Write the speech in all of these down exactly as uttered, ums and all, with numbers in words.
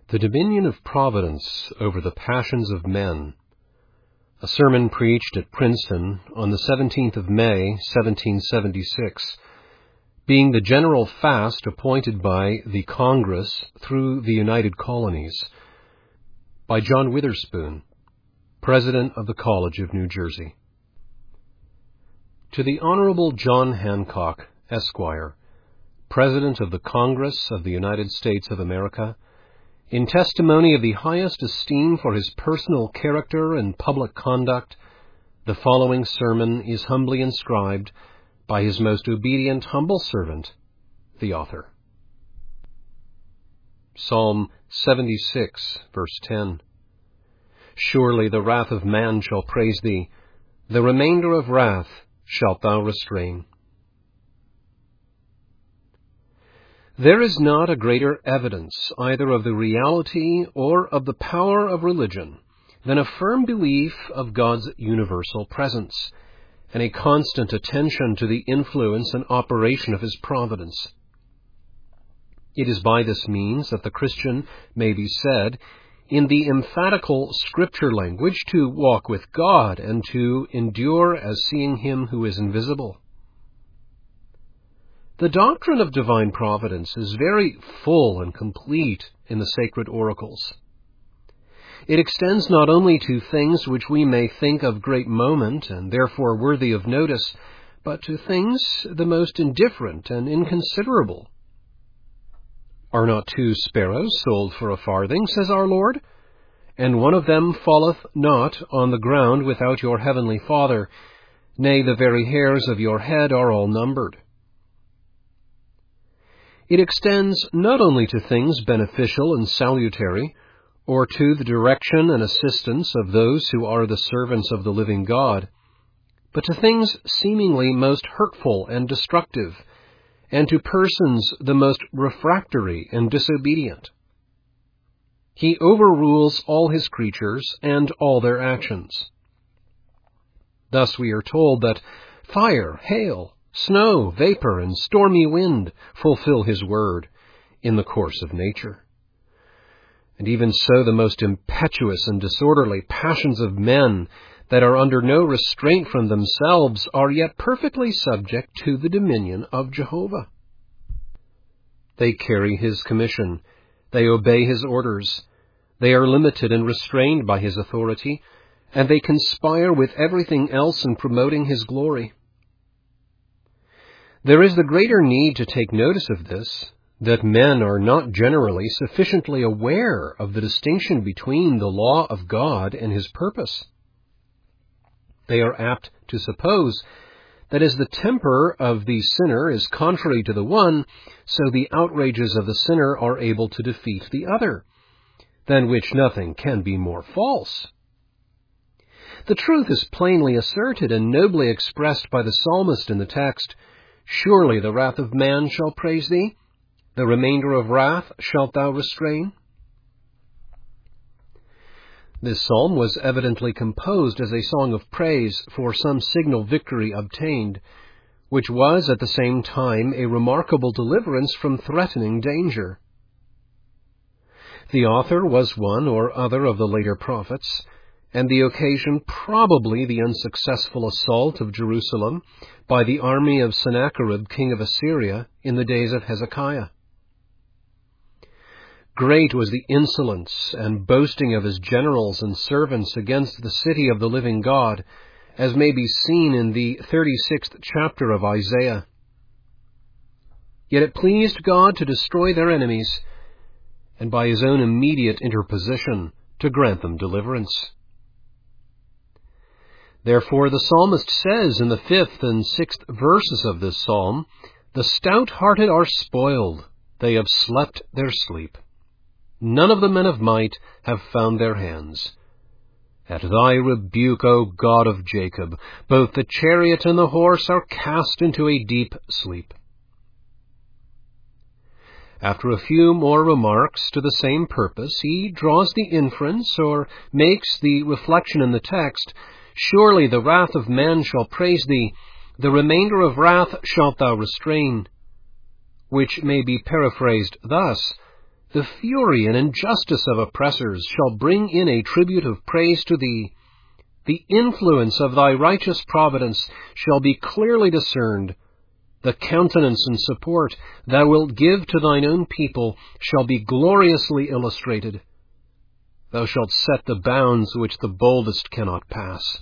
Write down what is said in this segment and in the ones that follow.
The Dominion of Providence over the Passions of Men. A sermon preached at Princeton on the seventeenth of May, seventeen seventy-six, being the general fast appointed by the Congress through the United Colonies, by John Witherspoon, President of the College of New Jersey. To the Honorable John Hancock, Esquire, President of the Congress of the United States of America, in testimony of the highest esteem for his personal character and public conduct, the following sermon is humbly inscribed by his most obedient humble servant, the author. Psalm seventy-six, verse ten. Surely the wrath of man shall praise thee, the remainder of wrath shalt thou restrain. There is not a greater evidence either of the reality or of the power of religion than a firm belief of God's universal presence and a constant attention to the influence and operation of His providence. It is by this means that the Christian may be said, in the emphatical Scripture language, to walk with God and to endure as seeing Him who is invisible. The doctrine of divine providence is very full and complete in the sacred oracles. It extends not only to things which we may think of great moment and therefore worthy of notice, but to things the most indifferent and inconsiderable. Are not two sparrows sold for a farthing, says our Lord? And one of them falleth not on the ground without your heavenly Father. Nay, the very hairs of your head are all numbered. It extends not only to things beneficial and salutary, or to the direction and assistance of those who are the servants of the living God, but to things seemingly most hurtful and destructive, and to persons the most refractory and disobedient. He overrules all His creatures and all their actions. Thus we are told that fire, hail, snow, vapor, and stormy wind fulfill His word in the course of nature. And even so the most impetuous and disorderly passions of men that are under no restraint from themselves are yet perfectly subject to the dominion of Jehovah. They carry His commission, they obey His orders, they are limited and restrained by His authority, and they conspire with everything else in promoting His glory. There is the greater need to take notice of this, that men are not generally sufficiently aware of the distinction between the law of God and His purpose. They are apt to suppose that as the temper of the sinner is contrary to the one, so the outrages of the sinner are able to defeat the other, than which nothing can be more false. The truth is plainly asserted and nobly expressed by the psalmist in the text, Surely the wrath of man shall praise thee, the remainder of wrath shalt thou restrain. This psalm was evidently composed as a song of praise for some signal victory obtained, which was at the same time a remarkable deliverance from threatening danger. The author was one or other of the later prophets, and the occasion probably the unsuccessful assault of Jerusalem by the army of Sennacherib, king of Assyria, in the days of Hezekiah. Great was the insolence and boasting of his generals and servants against the city of the living God, as may be seen in the thirty-sixth chapter of Isaiah. Yet it pleased God to destroy their enemies, and by His own immediate interposition to grant them deliverance. Therefore the psalmist says in the fifth and sixth verses of this psalm, The stout-hearted are spoiled, they have slept their sleep. None of the men of might have found their hands. At thy rebuke, O God of Jacob, both the chariot and the horse are cast into a deep sleep. After a few more remarks to the same purpose, he draws the inference, or makes the reflection in the text, Surely the wrath of man shall praise thee, the remainder of wrath shalt thou restrain, which may be paraphrased thus, The fury and injustice of oppressors shall bring in a tribute of praise to thee. The influence of thy righteous providence shall be clearly discerned. The countenance and support thou wilt give to thine own people shall be gloriously illustrated. Thou shalt set the bounds which the boldest cannot pass.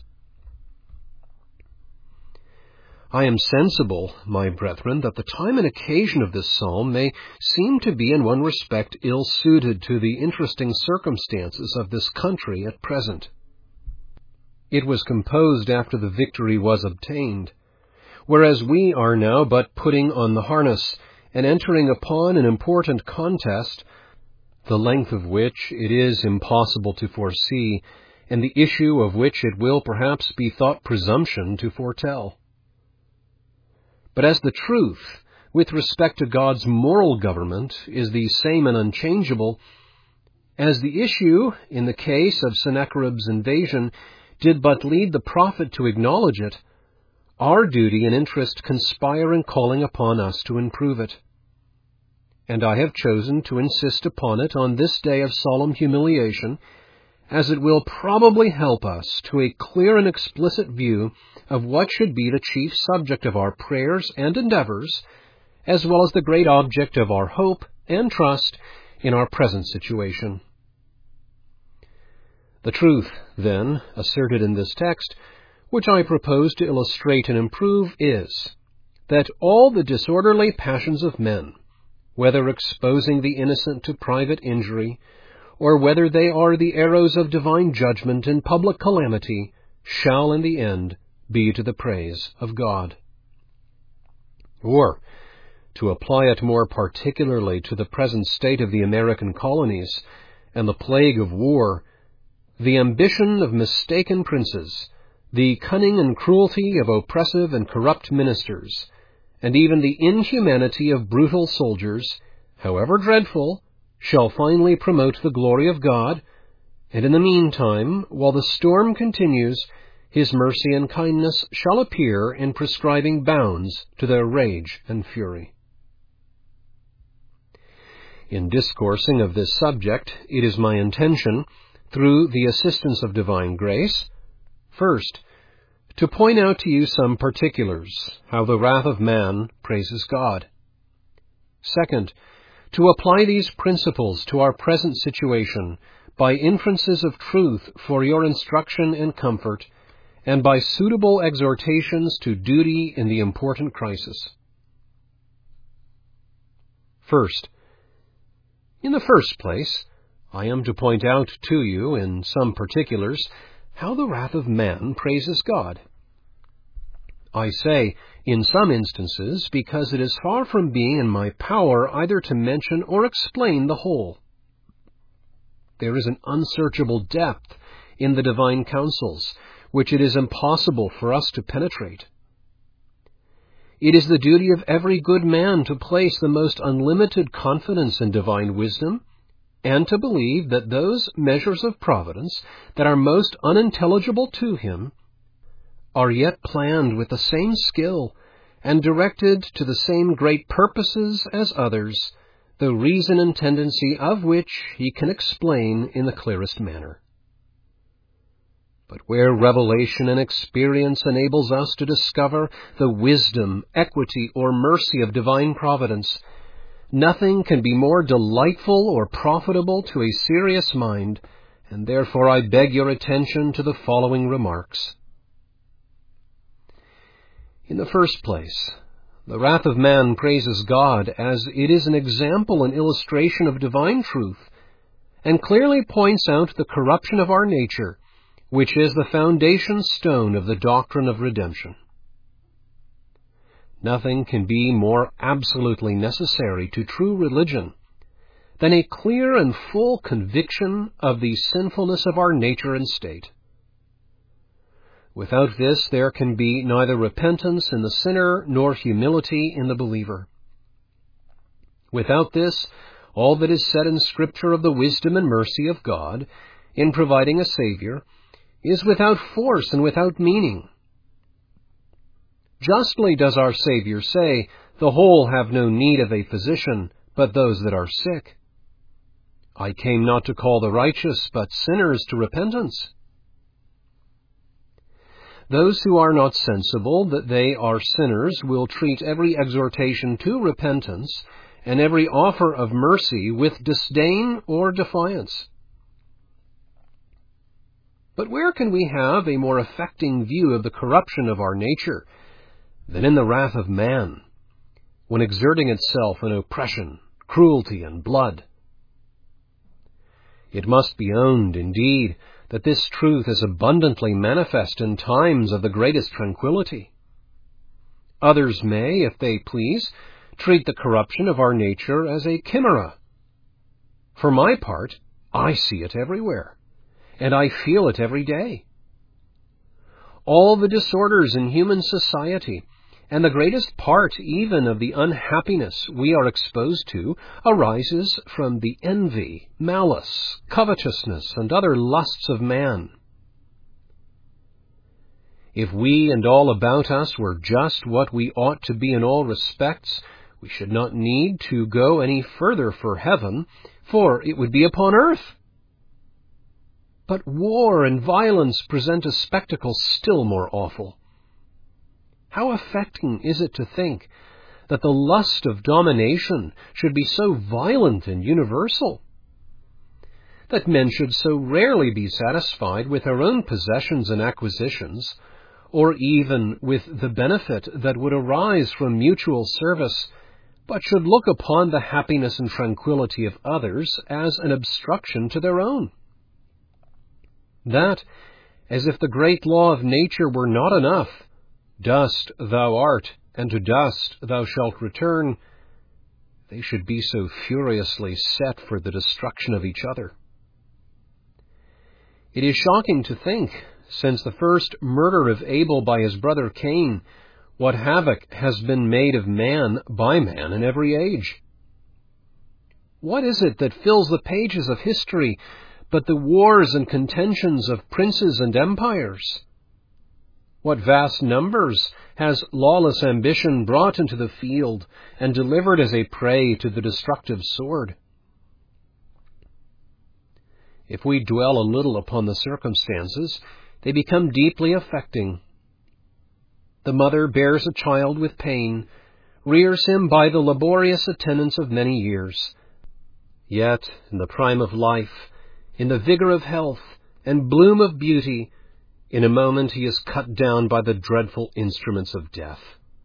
I am sensible, my brethren, that the time and occasion of this psalm may seem to be in one respect ill-suited to the interesting circumstances of this country at present. It was composed after the victory was obtained, whereas we are now but putting on the harness and entering upon an important contest, the length of which it is impossible to foresee, and the issue of which it will perhaps be thought presumption to foretell. But as the truth, with respect to God's moral government, is the same and unchangeable, as the issue, in the case of Sennacherib's invasion, did but lead the prophet to acknowledge it, our duty and interest conspire in calling upon us to improve it. And I have chosen to insist upon it on this day of solemn humiliation, as it will probably help us to a clear and explicit view of what should be the chief subject of our prayers and endeavors, as well as the great object of our hope and trust in our present situation. The truth, then, asserted in this text, which I propose to illustrate and improve, is that all the disorderly passions of men, whether exposing the innocent to private injury, or whether they are the arrows of divine judgment in public calamity, shall in the end be to the praise of God. Or, to apply it more particularly to the present state of the American colonies and the plague of war, the ambition of mistaken princes, the cunning and cruelty of oppressive and corrupt ministers, and even the inhumanity of brutal soldiers, however dreadful, shall finally promote the glory of God, and in the meantime, while the storm continues, His mercy and kindness shall appear in prescribing bounds to their rage and fury. In discoursing of this subject, it is my intention, through the assistance of divine grace, first, to point out to you some particulars, how the wrath of man praises God. Second, to apply these principles to our present situation by inferences of truth for your instruction and comfort, and by suitable exhortations to duty in the important crisis. First, in the first place, I am to point out to you in some particulars how the wrath of man praises God. I say, in some instances, because it is far from being in my power either to mention or explain the whole. There is an unsearchable depth in the divine counsels, which it is impossible for us to penetrate. It is the duty of every good man to place the most unlimited confidence in divine wisdom, and to believe that those measures of providence that are most unintelligible to him are yet planned with the same skill and directed to the same great purposes as others, the reason and tendency of which he can explain in the clearest manner. But where revelation and experience enables us to discover the wisdom, equity, or mercy of divine providence, nothing can be more delightful or profitable to a serious mind, and therefore I beg your attention to the following remarks. In the first place, the wrath of man praises God as it is an example and illustration of divine truth, and clearly points out the corruption of our nature, which is the foundation stone of the doctrine of redemption. Nothing can be more absolutely necessary to true religion than a clear and full conviction of the sinfulness of our nature and state. Without this, there can be neither repentance in the sinner nor humility in the believer. Without this, all that is said in Scripture of the wisdom and mercy of God in providing a Savior is without force and without meaning. Justly does our Savior say, "The whole have no need of a physician, but those that are sick." I came not to call the righteous, but sinners to repentance. Those who are not sensible that they are sinners will treat every exhortation to repentance and every offer of mercy with disdain or defiance. But where can we have a more affecting view of the corruption of our nature than in the wrath of man, when exerting itself in oppression, cruelty, and blood? It must be owned, indeed, that this truth is abundantly manifest in times of the greatest tranquillity. Others may, if they please, treat the corruption of our nature as a chimera. For my part, I see it everywhere, and I feel it every day. All the disorders in human society, and the greatest part even of the unhappiness we are exposed to, arises from the envy, malice, covetousness, and other lusts of man. If we and all about us were just what we ought to be in all respects, we should not need to go any further for heaven, for it would be upon earth. But war and violence present a spectacle still more awful. How affecting is it to think that the lust of domination should be so violent and universal, that men should so rarely be satisfied with their own possessions and acquisitions, or even with the benefit that would arise from mutual service, but should look upon the happiness and tranquillity of others as an obstruction to their own. That, as if the great law of nature were not enough, dust thou art, and to dust thou shalt return, they should be so furiously set for the destruction of each other. It is shocking to think, since the first murder of Abel by his brother Cain, what havoc has been made of man by man in every age. What is it that fills the pages of history but the wars and contentions of princes and empires? What vast numbers has lawless ambition brought into the field and delivered as a prey to the destructive sword? If we dwell a little upon the circumstances, they become deeply affecting. The mother bears a child with pain, rears him by the laborious attendance of many years. Yet, in the prime of life, in the vigor of health, and bloom of beauty, in a moment he is cut down by the dreadful instruments of death.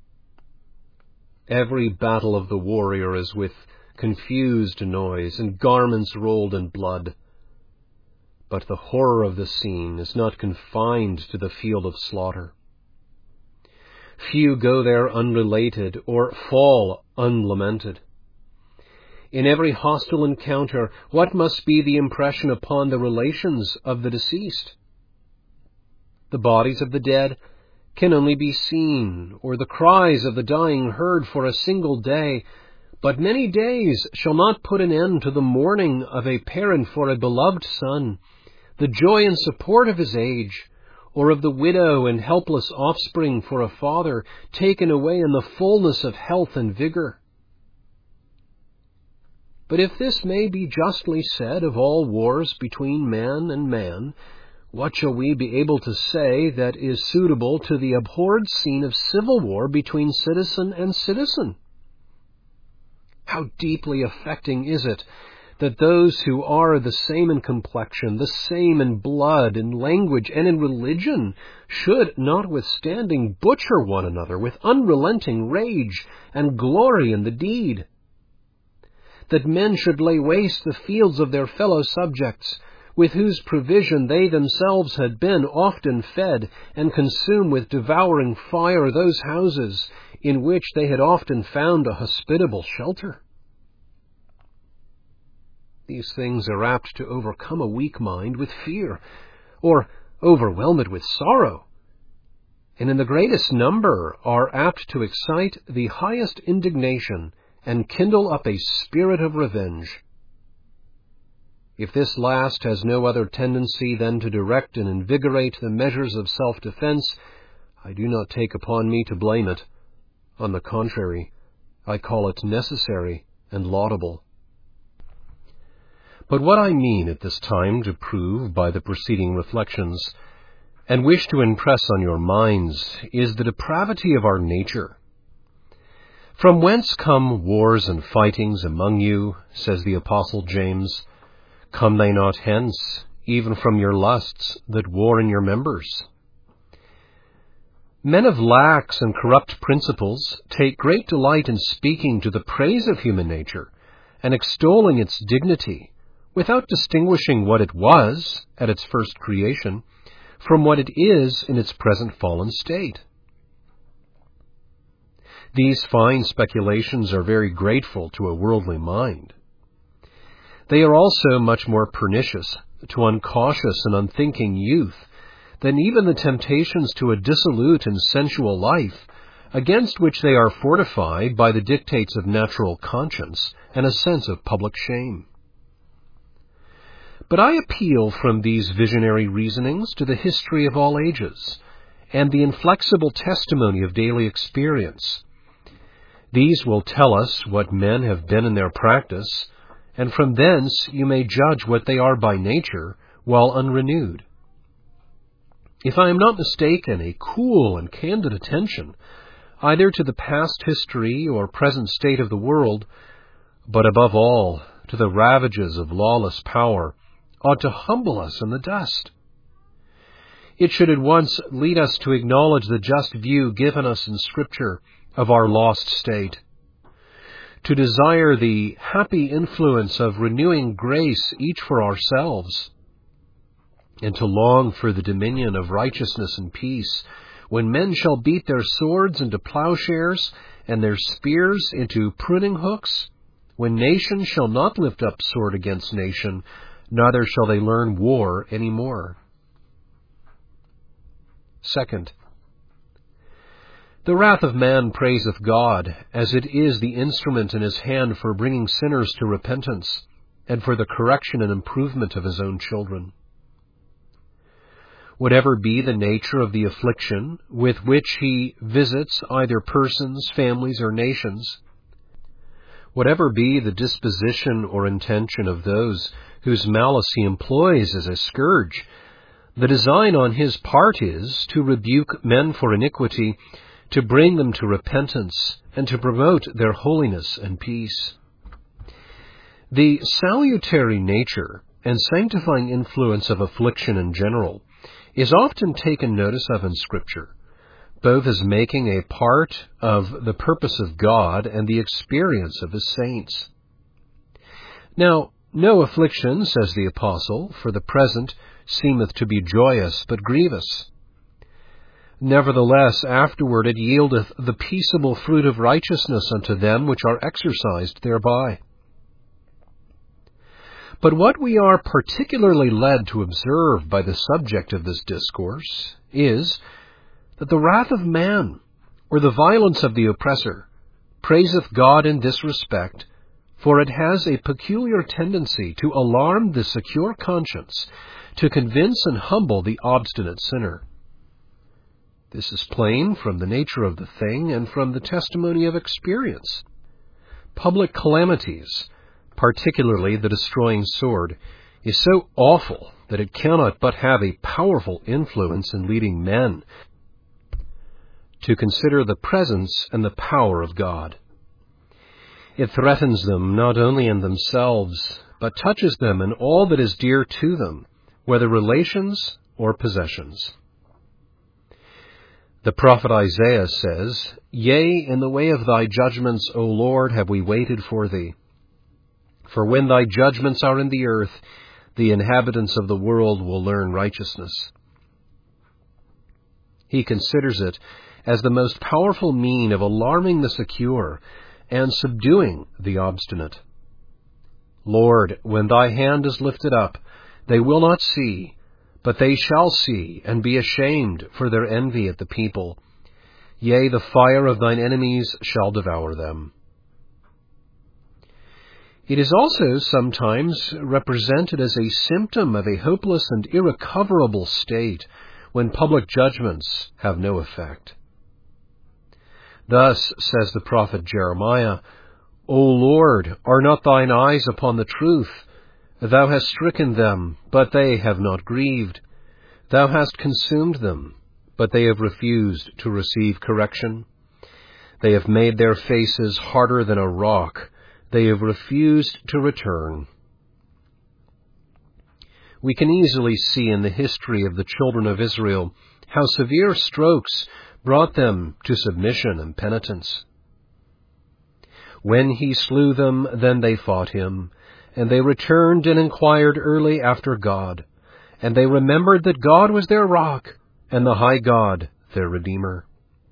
Every battle of the warrior is with confused noise and garments rolled in blood. But the horror of the scene is not confined to the field of slaughter. Few go there unrelated or fall unlamented. In every hostile encounter, what must be the impression upon the relations of the deceased? The bodies of the dead can only be seen, or the cries of the dying heard for a single day, but many days shall not put an end to the mourning of a parent for a beloved son, the joy and support of his age, or of the widow and helpless offspring for a father taken away in the fullness of health and vigor. But if this may be justly said of all wars between man and man, what shall we be able to say that is suitable to the abhorred scene of civil war between citizen and citizen? How deeply affecting is it that those who are the same in complexion, the same in blood, in language, and in religion, should, notwithstanding, butcher one another with unrelenting rage and glory in the deed? That men should lay waste the fields of their fellow subjects, with whose provision they themselves had been often fed, and consume with devouring fire those houses in which they had often found a hospitable shelter. These things are apt to overcome a weak mind with fear, or overwhelm it with sorrow, and in the greatest number are apt to excite the highest indignation and kindle up a spirit of revenge. If this last has no other tendency than to direct and invigorate the measures of self-defense, I do not take upon me to blame it. On the contrary, I call it necessary and laudable. But what I mean at this time to prove by the preceding reflections, and wish to impress on your minds, is the depravity of our nature. From whence come wars and fightings among you, says the Apostle James? Come they not hence, even from your lusts that war in your members? Men of lax and corrupt principles take great delight in speaking to the praise of human nature and extolling its dignity, without distinguishing what it was at its first creation from what it is in its present fallen state. These fine speculations are very grateful to a worldly mind. They are also much more pernicious to uncautious and unthinking youth than even the temptations to a dissolute and sensual life, against which they are fortified by the dictates of natural conscience and a sense of public shame. But I appeal from these visionary reasonings to the history of all ages, and the inflexible testimony of daily experience. These will tell us what men have been in their practice, and from thence you may judge what they are by nature, while unrenewed. If I am not mistaken, a cool and candid attention, either to the past history or present state of the world, but above all to the ravages of lawless power, ought to humble us in the dust. It should at once lead us to acknowledge the just view given us in Scripture of our lost state, to desire the happy influence of renewing grace each for ourselves, and to long for the dominion of righteousness and peace, when men shall beat their swords into plowshares and their spears into pruning hooks, when nation shall not lift up sword against nation, neither shall they learn war any more. Second, the wrath of man praiseth God, as it is the instrument in his hand for bringing sinners to repentance, and for the correction and improvement of his own children. Whatever be the nature of the affliction with which he visits either persons, families, or nations, whatever be the disposition or intention of those whose malice he employs as a scourge, the design on his part is to rebuke men for iniquity, to bring them to repentance, and to promote their holiness and peace. The salutary nature and sanctifying influence of affliction in general is often taken notice of in Scripture, both as making a part of the purpose of God and the experience of his saints. Now, no affliction, says the Apostle, for the present seemeth to be joyous, but grievous. Nevertheless, afterward it yieldeth the peaceable fruit of righteousness unto them which are exercised thereby. But what we are particularly led to observe by the subject of this discourse is that the wrath of man, or the violence of the oppressor, praiseth God in this respect, for it has a peculiar tendency to alarm the secure conscience, to convince and humble the obstinate sinner. This is plain from the nature of the thing and from the testimony of experience. Public calamities, particularly the destroying sword, is so awful that it cannot but have a powerful influence in leading men to consider the presence and the power of God. It threatens them not only in themselves, but touches them in all that is dear to them, whether relations or possessions. The prophet Isaiah says, Yea, in the way of thy judgments, O Lord, have we waited for thee. For when thy judgments are in the earth, the inhabitants of the world will learn righteousness. He considers it as the most powerful mean of alarming the secure and subduing the obstinate. Lord, when thy hand is lifted up, they will not see, but they shall see and be ashamed for their envy at the people. Yea, the fire of thine enemies shall devour them. It is also sometimes represented as a symptom of a hopeless and irrecoverable state when public judgments have no effect. Thus says the prophet Jeremiah, O Lord, are not thine eyes upon the truth, Thou hast stricken them, but they have not grieved. Thou hast consumed them, but they have refused to receive correction. They have made their faces harder than a rock. They have refused to return. We can easily see in the history of the children of Israel how severe strokes brought them to submission and penitence. When he slew them, then they fought him, and they returned and inquired early after God, and they remembered that God was their rock, and the high God their Redeemer.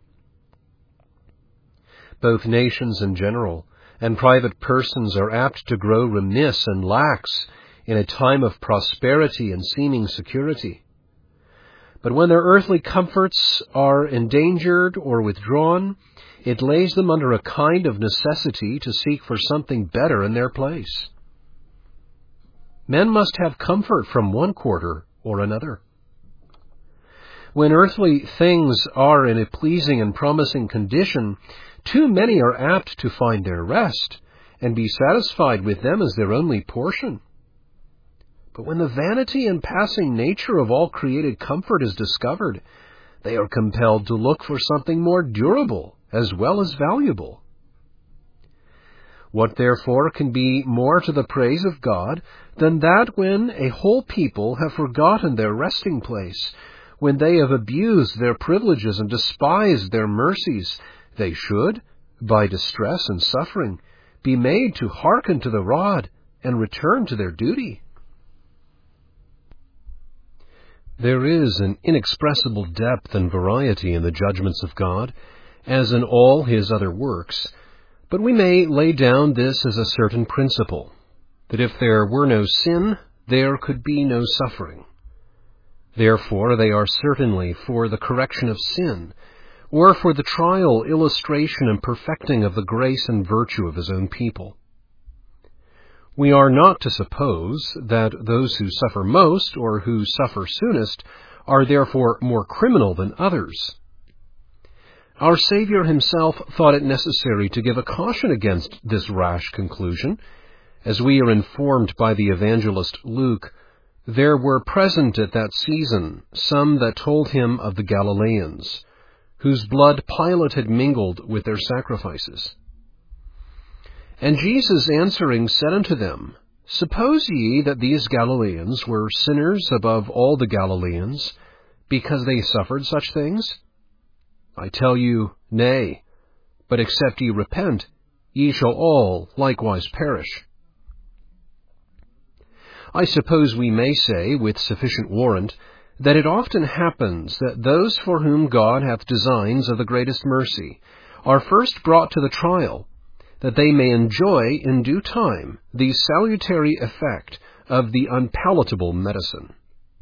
Both nations in general and private persons are apt to grow remiss and lax in a time of prosperity and seeming security. But when their earthly comforts are endangered or withdrawn, it lays them under a kind of necessity to seek for something better in their place. Men must have comfort from one quarter or another. When earthly things are in a pleasing and promising condition, too many are apt to find their rest and be satisfied with them as their only portion. But when the vanity and passing nature of all created comfort is discovered, they are compelled to look for something more durable as well as valuable. What therefore can be more to the praise of God than that when a whole people have forgotten their resting place, when they have abused their privileges and despised their mercies, they should, by distress and suffering, be made to hearken to the rod and return to their duty? There is an inexpressible depth and variety in the judgments of God, as in all his other works, but we may lay down this as a certain principle, that if there were no sin, there could be no suffering. Therefore they are certainly for the correction of sin, or for the trial, illustration, and perfecting of the grace and virtue of his own people. We are not to suppose that those who suffer most, or who suffer soonest, are therefore more criminal than others. Our Savior himself thought it necessary to give a caution against this rash conclusion. As we are informed by the evangelist Luke, there were present at that season some that told him of the Galileans, whose blood Pilate had mingled with their sacrifices. And Jesus answering said unto them, Suppose ye that these Galileans were sinners above all the Galileans, because they suffered such things? I tell you, nay, but except ye repent, ye shall all likewise perish. I suppose we may say, with sufficient warrant, that it often happens that those for whom God hath designs of the greatest mercy are first brought to the trial, that they may enjoy in due time the salutary effect of the unpalatable medicine.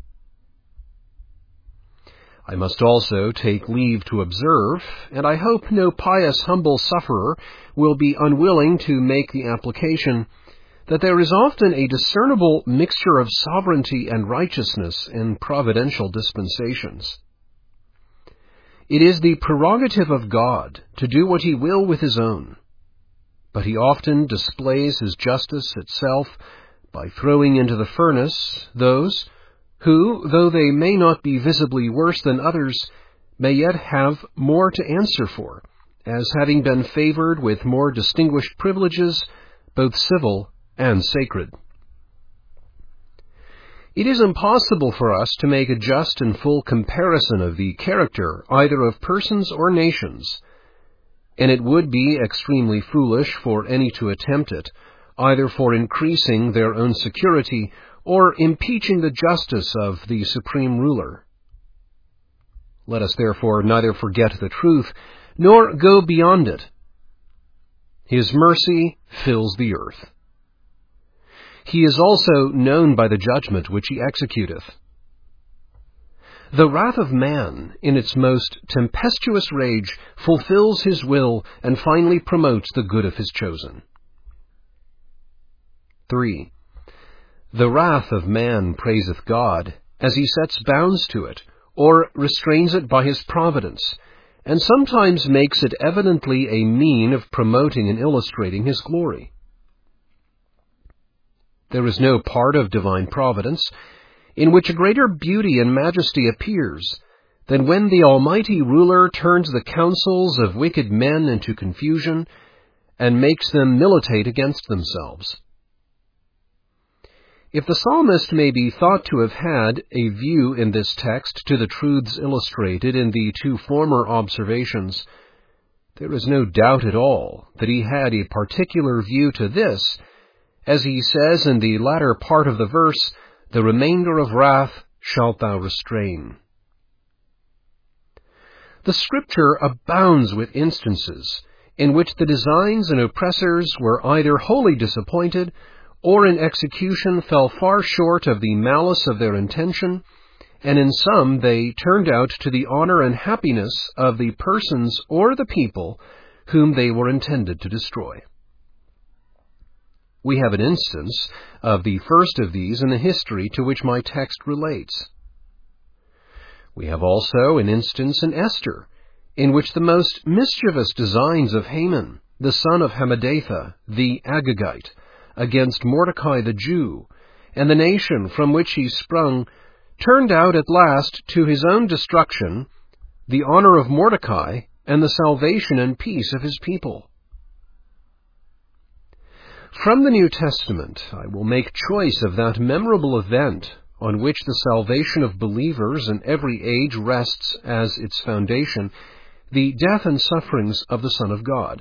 I must also take leave to observe, and I hope no pious humble sufferer will be unwilling to make the application, that there is often a discernible mixture of sovereignty and righteousness in providential dispensations. It is the prerogative of God to do what he will with his own, but he often displays his justice itself by throwing into the furnace those who, though they may not be visibly worse than others, may yet have more to answer for, as having been favored with more distinguished privileges, both civil and sacred. It is impossible for us to make a just and full comparison of the character either of persons or nations, and it would be extremely foolish for any to attempt it, either for increasing their own security or impeaching the justice of the supreme ruler. Let us therefore neither forget the truth nor go beyond it. His mercy fills the earth. He is also known by the judgment which he executeth. The wrath of man, in its most tempestuous rage, fulfills his will and finally promotes the good of his chosen. three. The wrath of man praiseth God, as he sets bounds to it, or restrains it by his providence, and sometimes makes it evidently a mean of promoting and illustrating his glory. There is no part of divine providence in which a greater beauty and majesty appears than when the Almighty Ruler turns the counsels of wicked men into confusion and makes them militate against themselves. If the psalmist may be thought to have had a view in this text to the truths illustrated in the two former observations, there is no doubt at all that he had a particular view to this, as he says in the latter part of the verse, "The remainder of wrath shalt thou restrain." The Scripture abounds with instances in which the designs and oppressors were either wholly disappointed or in execution fell far short of the malice of their intention, and in some they turned out to the honor and happiness of the persons or the people whom they were intended to destroy. We have an instance of the first of these in the history to which my text relates. We have also an instance in Esther, in which the most mischievous designs of Haman, the son of Hammedatha, the Agagite, against Mordecai the Jew, and the nation from which he sprung, turned out at last to his own destruction, the honor of Mordecai, and the salvation and peace of his people. From the New Testament I will make choice of that memorable event on which the salvation of believers in every age rests as its foundation, the death and sufferings of the Son of God.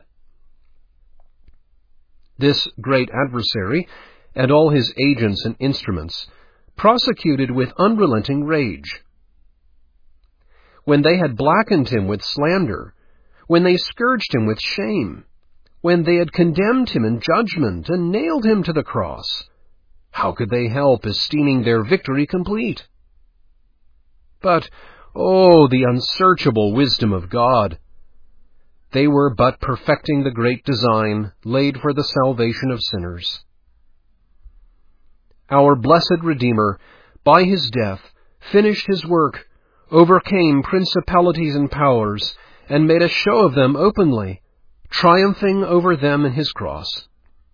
This great adversary, and all his agents and instruments, prosecuted with unrelenting rage. When they had blackened him with slander, when they scourged him with shame, when they had condemned him in judgment and nailed him to the cross, how could they help esteeming their victory complete? But, oh, the unsearchable wisdom of God! They were but perfecting the great design laid for the salvation of sinners. Our blessed Redeemer, by his death, finished his work, overcame principalities and powers, and made a show of them openly, triumphing over them in his cross.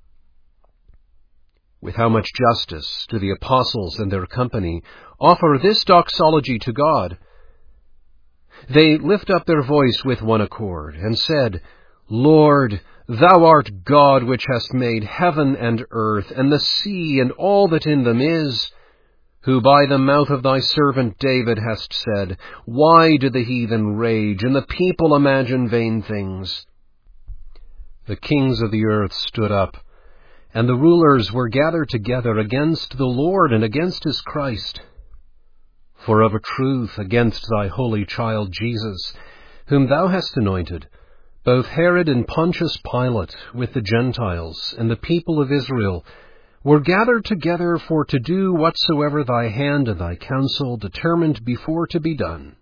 With how much justice do the apostles and their company offer this doxology to God! They lift up their voice with one accord, and said, "Lord, thou art God which hast made heaven and earth, and the sea, and all that in them is, who by the mouth of thy servant David hast said, Why do the heathen rage, and the people imagine vain things? The kings of the earth stood up, and the rulers were gathered together against the Lord and against his Christ. For of a truth against thy holy child Jesus, whom thou hast anointed, both Herod and Pontius Pilate, with the Gentiles and the people of Israel, were gathered together for to do whatsoever thy hand and thy counsel determined before to be done."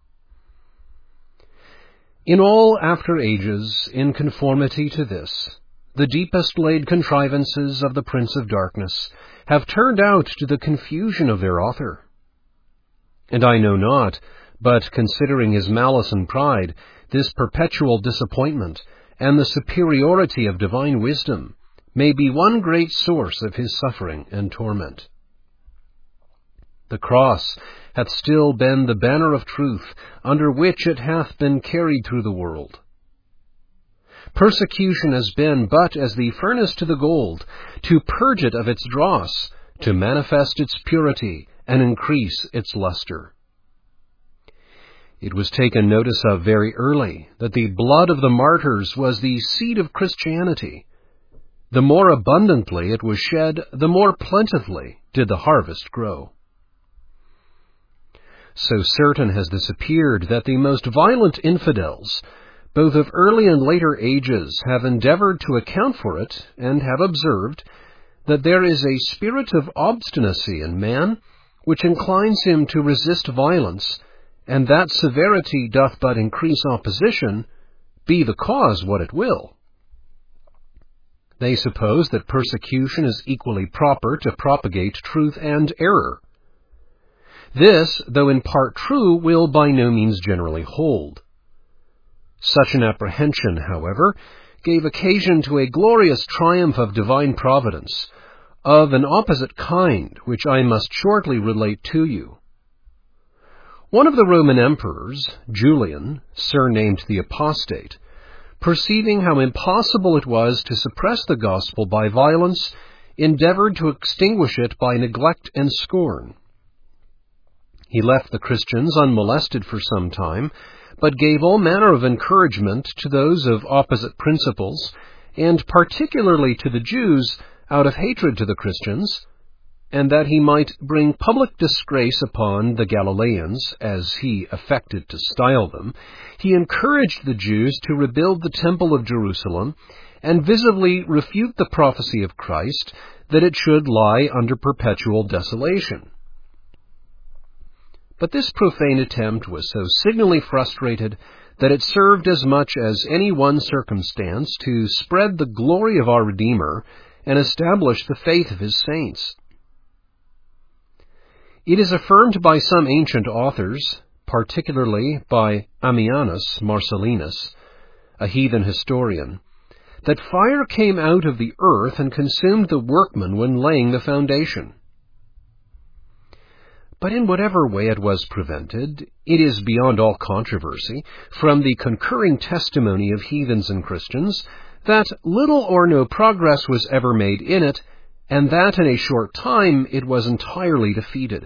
In all after ages, in conformity to this, the deepest laid contrivances of the Prince of Darkness have turned out to the confusion of their author. And I know not, but considering his malice and pride, this perpetual disappointment, and the superiority of divine wisdom, may be one great source of his suffering and torment. The cross hath still been the banner of truth, under which it hath been carried through the world. Persecution has been but as the furnace to the gold, to purge it of its dross, to manifest its purity, and increase its luster. It was taken notice of very early that the blood of the martyrs was the seed of Christianity. The more abundantly it was shed, the more plentifully did the harvest grow. So certain has this appeared that the most violent infidels, both of early and later ages, have endeavored to account for it, and have observed that there is a spirit of obstinacy in man, which inclines him to resist violence, and that severity doth but increase opposition, be the cause what it will. They suppose that persecution is equally proper to propagate truth and error. This, though in part true, will by no means generally hold. Such an apprehension, however, gave occasion to a glorious triumph of divine providence, of an opposite kind, which I must shortly relate to you. One of the Roman emperors, Julian, surnamed the Apostate, perceiving how impossible it was to suppress the gospel by violence, endeavored to extinguish it by neglect and scorn. He left the Christians unmolested for some time, but gave all manner of encouragement to those of opposite principles, and particularly to the Jews, out of hatred to the Christians, and that he might bring public disgrace upon the Galileans, as he affected to style them, he encouraged the Jews to rebuild the temple of Jerusalem, and visibly refute the prophecy of Christ that it should lie under perpetual desolation. But this profane attempt was so signally frustrated that it served as much as any one circumstance to spread the glory of our Redeemer and establish the faith of his saints. It is affirmed by some ancient authors, particularly by Ammianus Marcellinus, a heathen historian, that fire came out of the earth and consumed the workmen when laying the foundation. But in whatever way it was prevented, it is beyond all controversy, from the concurring testimony of heathens and Christians, that little or no progress was ever made in it, and that in a short time it was entirely defeated.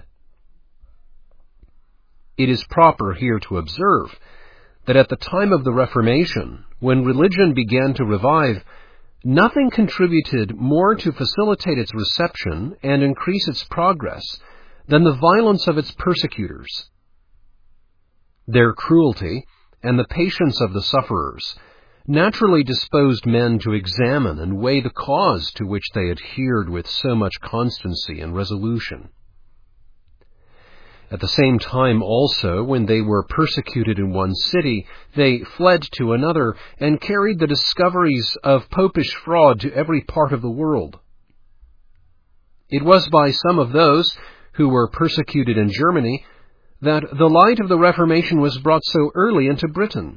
It is proper here to observe that at the time of the Reformation, when religion began to revive, nothing contributed more to facilitate its reception and increase its progress than the violence of its persecutors. Their cruelty and the patience of the sufferers naturally disposed men to examine and weigh the cause to which they adhered with so much constancy and resolution. At the same time also, when they were persecuted in one city, they fled to another and carried the discoveries of popish fraud to every part of the world. It was by some of those who were persecuted in Germany that the light of the Reformation was brought so early into Britain.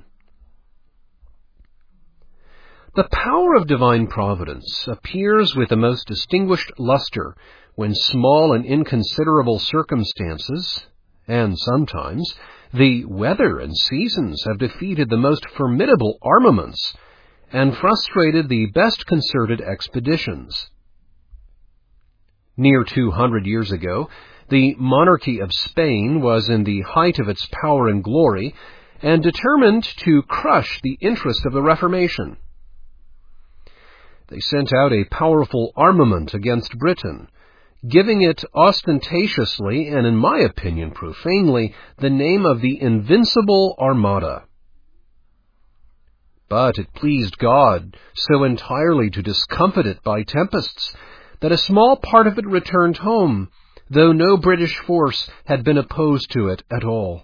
The power of divine providence appears with the most distinguished luster when small and inconsiderable circumstances, and sometimes the weather and seasons, have defeated the most formidable armaments and frustrated the best concerted expeditions. Near two hundred years ago, the monarchy of Spain was in the height of its power and glory, and determined to crush the interest of the Reformation. They sent out a powerful armament against Britain, giving it ostentatiously, and in my opinion profanely, the name of the Invincible Armada. But it pleased God so entirely to discomfit it by tempests that a small part of it returned home, though no British force had been opposed to it at all.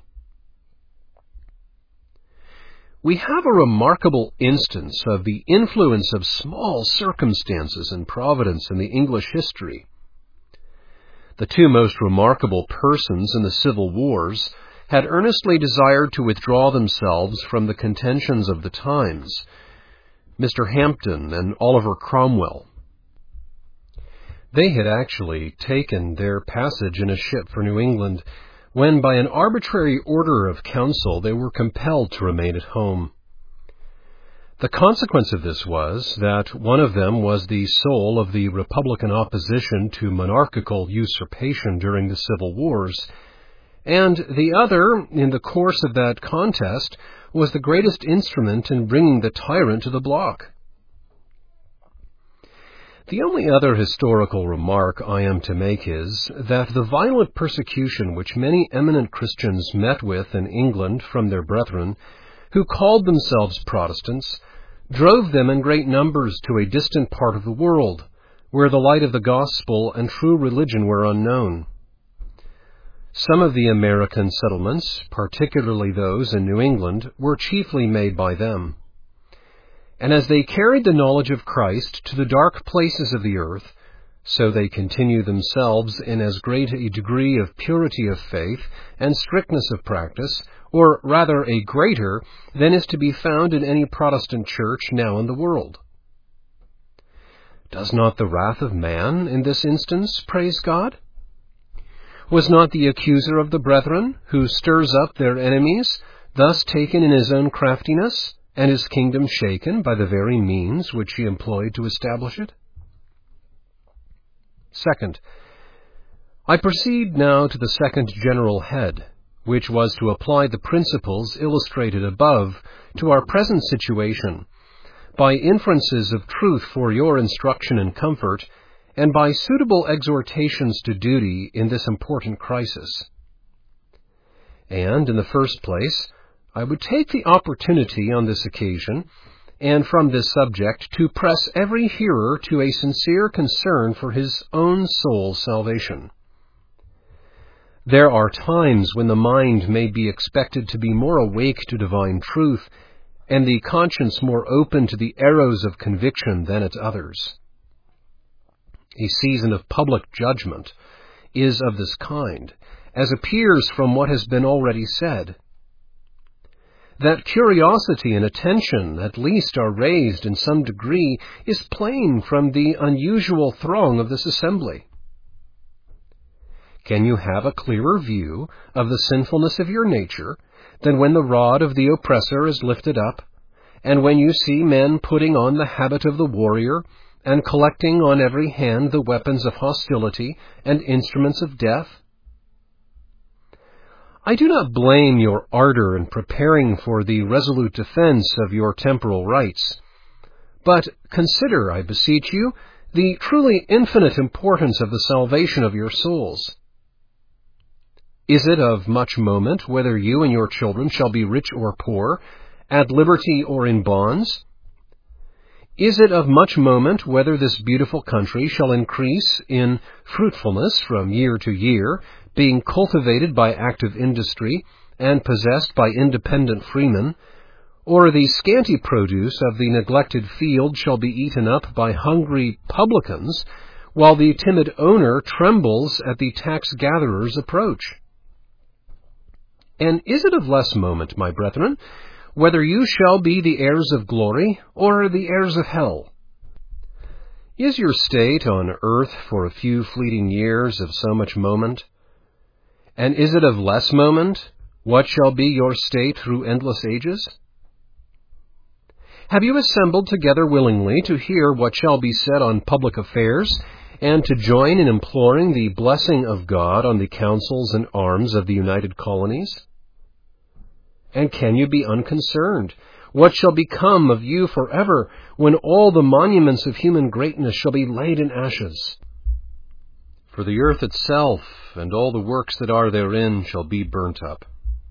We have a remarkable instance of the influence of small circumstances and providence in the English history. The two most remarkable persons in the Civil Wars had earnestly desired to withdraw themselves from the contentions of the times, Mister Hampden and Oliver Cromwell. They had actually taken their passage in a ship for New England, when by an arbitrary order of council they were compelled to remain at home. The consequence of this was that one of them was the soul of the Republican opposition to monarchical usurpation during the Civil Wars, and the other, in the course of that contest, was the greatest instrument in bringing the tyrant to the block. The only other historical remark I am to make is that the violent persecution which many eminent Christians met with in England from their brethren, who called themselves Protestants, drove them in great numbers to a distant part of the world, where the light of the gospel and true religion were unknown. Some of the American settlements, particularly those in New England, were chiefly made by them. And as they carried the knowledge of Christ to the dark places of the earth, so they continue themselves in as great a degree of purity of faith and strictness of practice, or rather a greater, than is to be found in any Protestant church now in the world. Does not the wrath of man in this instance praise God? Was not the accuser of the brethren, who stirs up their enemies, thus taken in his own craftiness, and his kingdom shaken by the very means which he employed to establish it? Second, I proceed now to the second general head, which was to apply the principles illustrated above to our present situation, by inferences of truth for your instruction and comfort, and by suitable exhortations to duty in this important crisis. And, in the first place, I would take the opportunity on this occasion, and from this subject, to press every hearer to a sincere concern for his own soul's salvation. There are times when the mind may be expected to be more awake to divine truth, and the conscience more open to the arrows of conviction than at others. A season of public judgment is of this kind, as appears from what has been already said. That curiosity and attention at least are raised in some degree is plain from the unusual throng of this assembly. Can you have a clearer view of the sinfulness of your nature than when the rod of the oppressor is lifted up, and when you see men putting on the habit of the warrior, and collecting on every hand the weapons of hostility and instruments of death? I do not blame your ardor in preparing for the resolute defense of your temporal rights, but consider, I beseech you, the truly infinite importance of the salvation of your souls. Is it of much moment whether you and your children shall be rich or poor, at liberty or in bonds? Is it of much moment whether this beautiful country shall increase in fruitfulness from year to year, being cultivated by active industry and possessed by independent freemen, or the scanty produce of the neglected field shall be eaten up by hungry publicans, while the timid owner trembles at the tax-gatherer's approach? And is it of less moment, my brethren, whether you shall be the heirs of glory or the heirs of hell? Is your state on earth for a few fleeting years of so much moment? And is it of less moment what shall be your state through endless ages? Have you assembled together willingly to hear what shall be said on public affairs, and to join in imploring the blessing of God on the councils and arms of the United Colonies? And can you be unconcerned? What shall become of you forever, when all the monuments of human greatness shall be laid in ashes? For the earth itself and all the works that are therein shall be burnt up.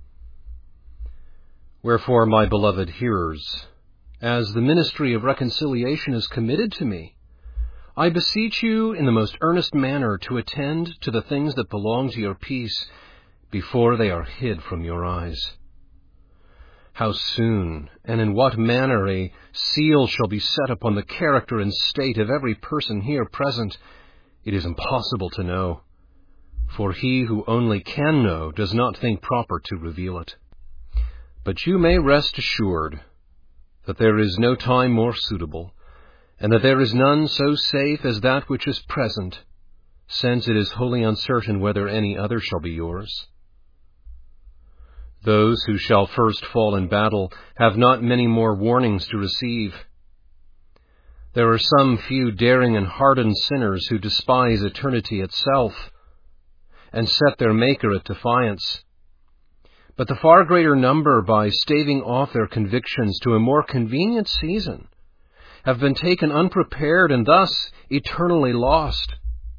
Wherefore, my beloved hearers, as the ministry of reconciliation is committed to me, I beseech you in the most earnest manner to attend to the things that belong to your peace before they are hid from your eyes. How soon and in what manner a seal shall be set upon the character and state of every person here present, it is impossible to know, for he who only can know does not think proper to reveal it. But you may rest assured that there is no time more suitable, and that there is none so safe as that which is present, since it is wholly uncertain whether any other shall be yours. Those who shall first fall in battle have not many more warnings to receive. There are some few daring and hardened sinners who despise eternity itself, and set their Maker at defiance. But the far greater number, by staving off their convictions to a more convenient season, have been taken unprepared and thus eternally lost.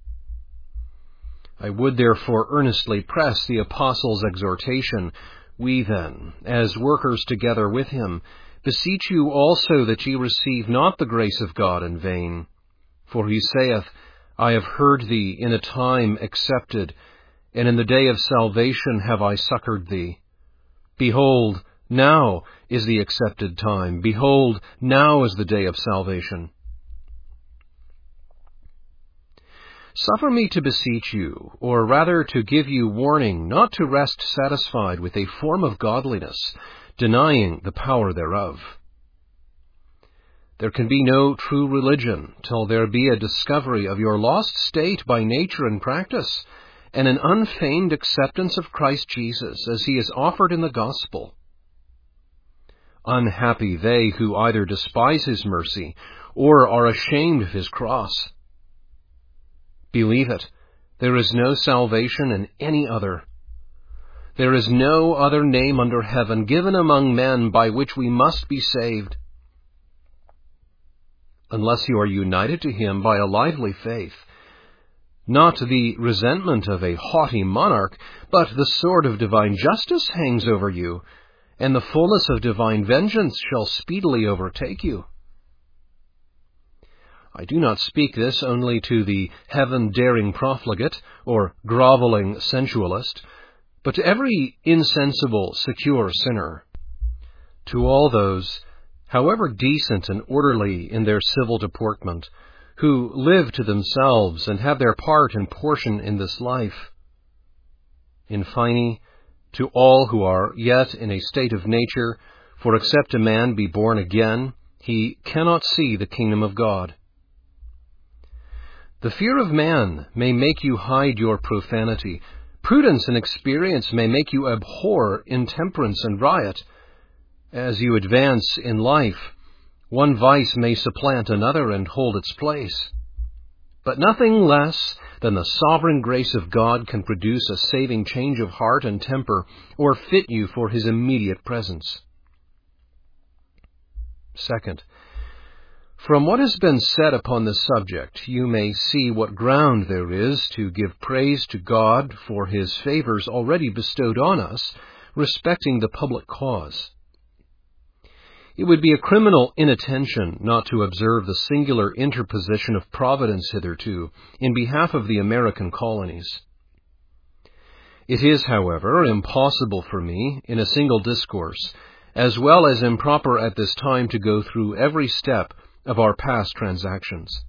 I would therefore earnestly press the Apostle's exhortation. We then, as workers together with him, beseech you also that ye receive not the grace of God in vain. For he saith, I have heard thee in a time accepted, and in the day of salvation have I succored thee. Behold, now is the accepted time. Behold, now is the day of salvation. Suffer me to beseech you, or rather to give you warning, not to rest satisfied with a form of godliness, denying the power thereof. There can be no true religion till there be a discovery of your lost state by nature and practice, and an unfeigned acceptance of Christ Jesus as he is offered in the gospel. Unhappy they who either despise his mercy or are ashamed of his cross. Believe it, there is no salvation in any other. There is no other name under heaven given among men by which we must be saved. Unless you are united to him by a lively faith, not the resentment of a haughty monarch, but the sword of divine justice hangs over you, and the fullness of divine vengeance shall speedily overtake you. I do not speak this only to the heaven-daring profligate or groveling sensualist, but to every insensible, secure sinner, to all those, however decent and orderly in their civil deportment, who live to themselves and have their part and portion in this life. In fine, to all who are yet in a state of nature, for except a man be born again, he cannot see the kingdom of God. The fear of man may make you hide your profanity. Prudence and experience may make you abhor intemperance and riot. As you advance in life, one vice may supplant another and hold its place. But nothing less than the sovereign grace of God can produce a saving change of heart and temper, or fit you for his immediate presence. Second, from what has been said upon this subject, you may see what ground there is to give praise to God for his favors already bestowed on us respecting the public cause. It would be a criminal inattention not to observe the singular interposition of Providence hitherto in behalf of the American colonies. It is, however, impossible for me, in a single discourse, as well as improper at this time, to go through every step of our past transactions.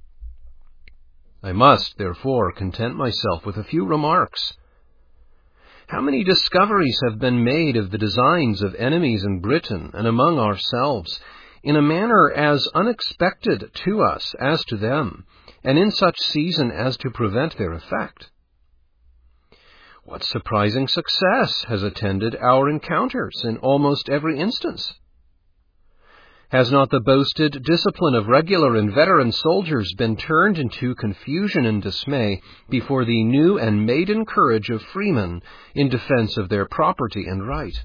I must, therefore, content myself with a few remarks. How many discoveries have been made of the designs of enemies in Britain and among ourselves, in a manner as unexpected to us as to them, and in such season as to prevent their effect? What surprising success has attended our encounters in almost every instance? Has not the boasted discipline of regular and veteran soldiers been turned into confusion and dismay before the new and maiden courage of freemen in defense of their property and right?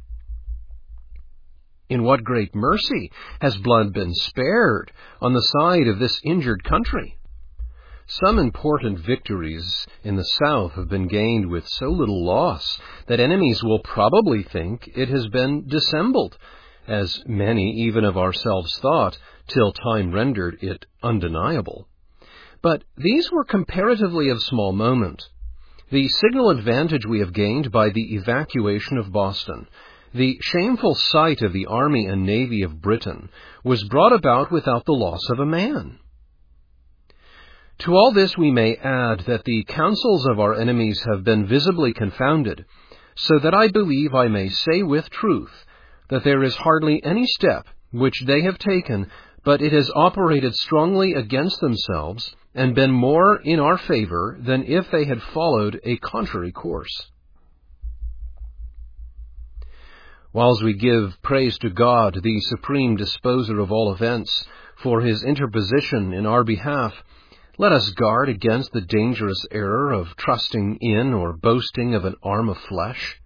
In what great mercy has blood been spared on the side of this injured country? Some important victories in the South have been gained with so little loss that enemies will probably think it has been dissembled, as many even of ourselves thought, till time rendered it undeniable. But these were comparatively of small moment. The signal advantage we have gained by the evacuation of Boston, the shameful sight of the army and navy of Britain, was brought about without the loss of a man. To all this we may add that the counsels of our enemies have been visibly confounded, so that I believe I may say with truth that there is hardly any step which they have taken, but it has operated strongly against themselves, and been more in our favor than if they had followed a contrary course. Whilst we give praise to God, the supreme disposer of all events, for his interposition in our behalf, let us guard against the dangerous error of trusting in or boasting of an arm of flesh.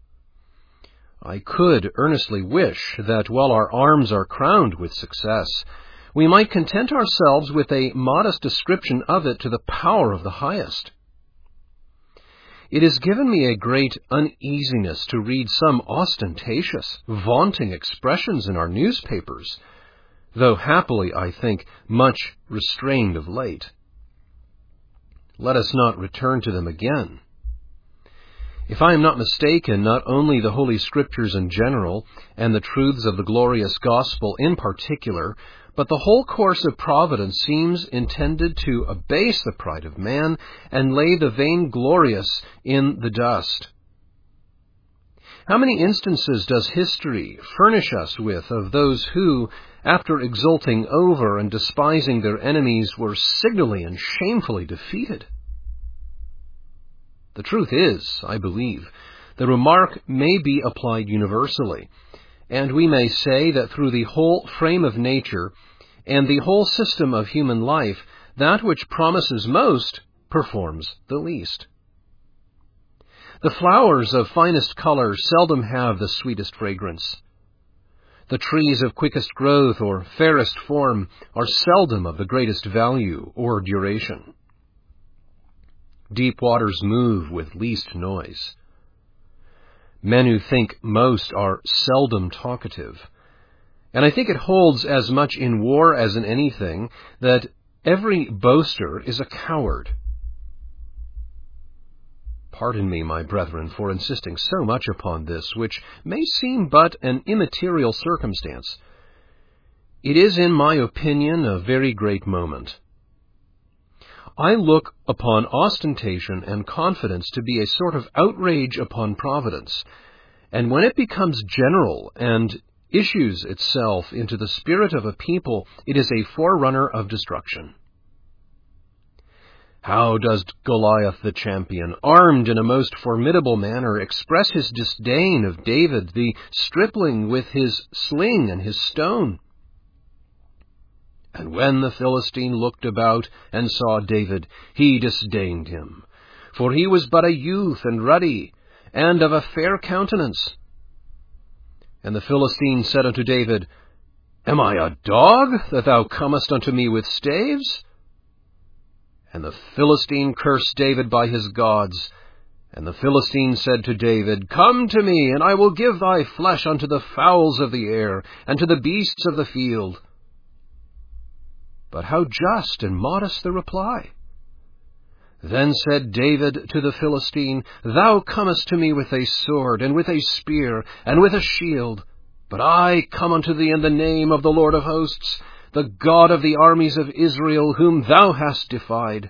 I could earnestly wish that while our arms are crowned with success, we might content ourselves with a modest description of it to the power of the highest. It has given me a great uneasiness to read some ostentatious, vaunting expressions in our newspapers, though happily, I think, much restrained of late. Let us not return to them again. If I am not mistaken, not only the Holy Scriptures in general, and the truths of the glorious gospel in particular, but the whole course of providence seems intended to abase the pride of man and lay the vainglorious in the dust. How many instances does history furnish us with of those who, after exulting over and despising their enemies, were signally and shamefully defeated. The truth is, I believe, the remark may be applied universally, and we may say that through the whole frame of nature and the whole system of human life, that which promises most performs the least. The flowers of finest color seldom have the sweetest fragrance. The trees of quickest growth or fairest form are seldom of the greatest value or duration. Deep waters move with least noise. Men who think most are seldom talkative. And I think it holds as much in war as in anything that every boaster is a coward. Pardon me, my brethren, for insisting so much upon this, which may seem but an immaterial circumstance. It is, in my opinion, a very great moment. I look upon ostentation and confidence to be a sort of outrage upon providence, and when it becomes general and issues itself into the spirit of a people, it is a forerunner of destruction. How does Goliath the champion, armed in a most formidable manner, express his disdain of David, the stripling, with his sling and his stone? And when the Philistine looked about and saw David, he disdained him, for he was but a youth and ruddy, and of a fair countenance. And the Philistine said unto David, Am I a dog, that thou comest unto me with staves? And the Philistine cursed David by his gods. And the Philistine said to David, Come to me, and I will give thy flesh unto the fowls of the air, and to the beasts of the field. But how just and modest the reply! Then said David to the Philistine, Thou comest to me with a sword, and with a spear, and with a shield. But I come unto thee in the name of the Lord of hosts, the God of the armies of Israel, whom thou hast defied.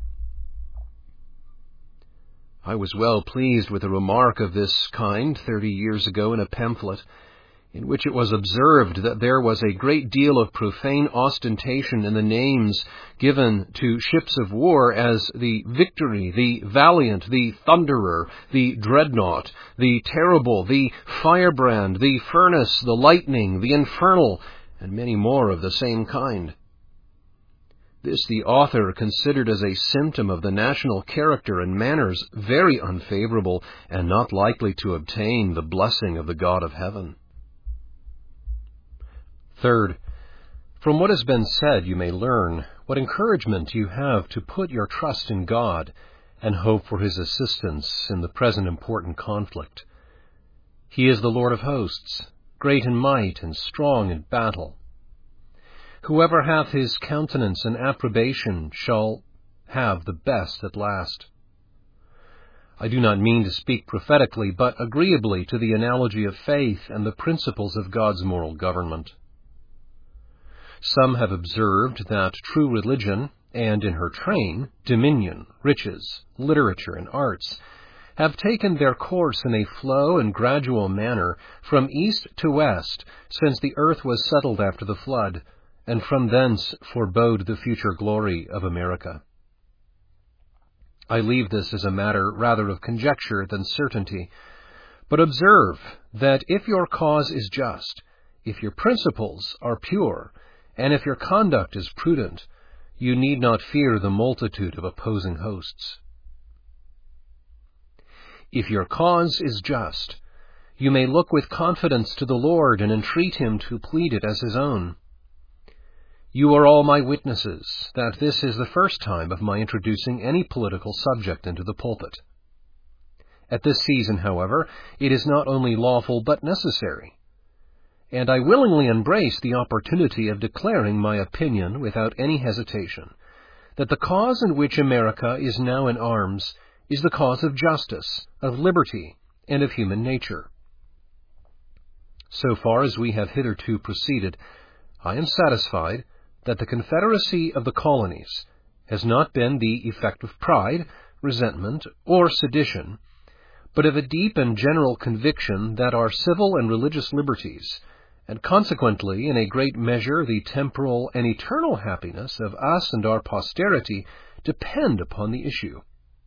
I was well pleased with a remark of this kind thirty years ago in a pamphlet, in which it was observed that there was a great deal of profane ostentation in the names given to ships of war as the Victory, the Valiant, the Thunderer, the Dreadnought, the Terrible, the Firebrand, the Furnace, the Lightning, the Infernal, and many more of the same kind. This the author considered as a symptom of the national character and manners very unfavorable and not likely to obtain the blessing of the God of heaven. Third, from what has been said you may learn what encouragement you have to put your trust in God and hope for His assistance in the present important conflict. He is the Lord of hosts, great in might and strong in battle. Whoever hath His countenance and approbation shall have the best at last. I do not mean to speak prophetically, but agreeably to the analogy of faith and the principles of God's moral government. Some have observed that true religion, and in her train, dominion, riches, literature, and arts, have taken their course in a flow and gradual manner from east to west since the earth was settled after the flood, and from thence forebode the future glory of America. I leave this as a matter rather of conjecture than certainty, but observe that if your cause is just, if your principles are pure, and if your conduct is prudent, you need not fear the multitude of opposing hosts. If your cause is just, you may look with confidence to the Lord and entreat Him to plead it as His own. You are all my witnesses that this is the first time of my introducing any political subject into the pulpit. At this season, however, it is not only lawful but necessary, and I willingly embrace the opportunity of declaring my opinion without any hesitation, that the cause in which America is now in arms is the cause of justice, of liberty, and of human nature. So far as we have hitherto proceeded, I am satisfied that the confederacy of the colonies has not been the effect of pride, resentment, or sedition, but of a deep and general conviction that our civil and religious liberties, and consequently, in a great measure, the temporal and eternal happiness of us and our posterity depend upon the issue.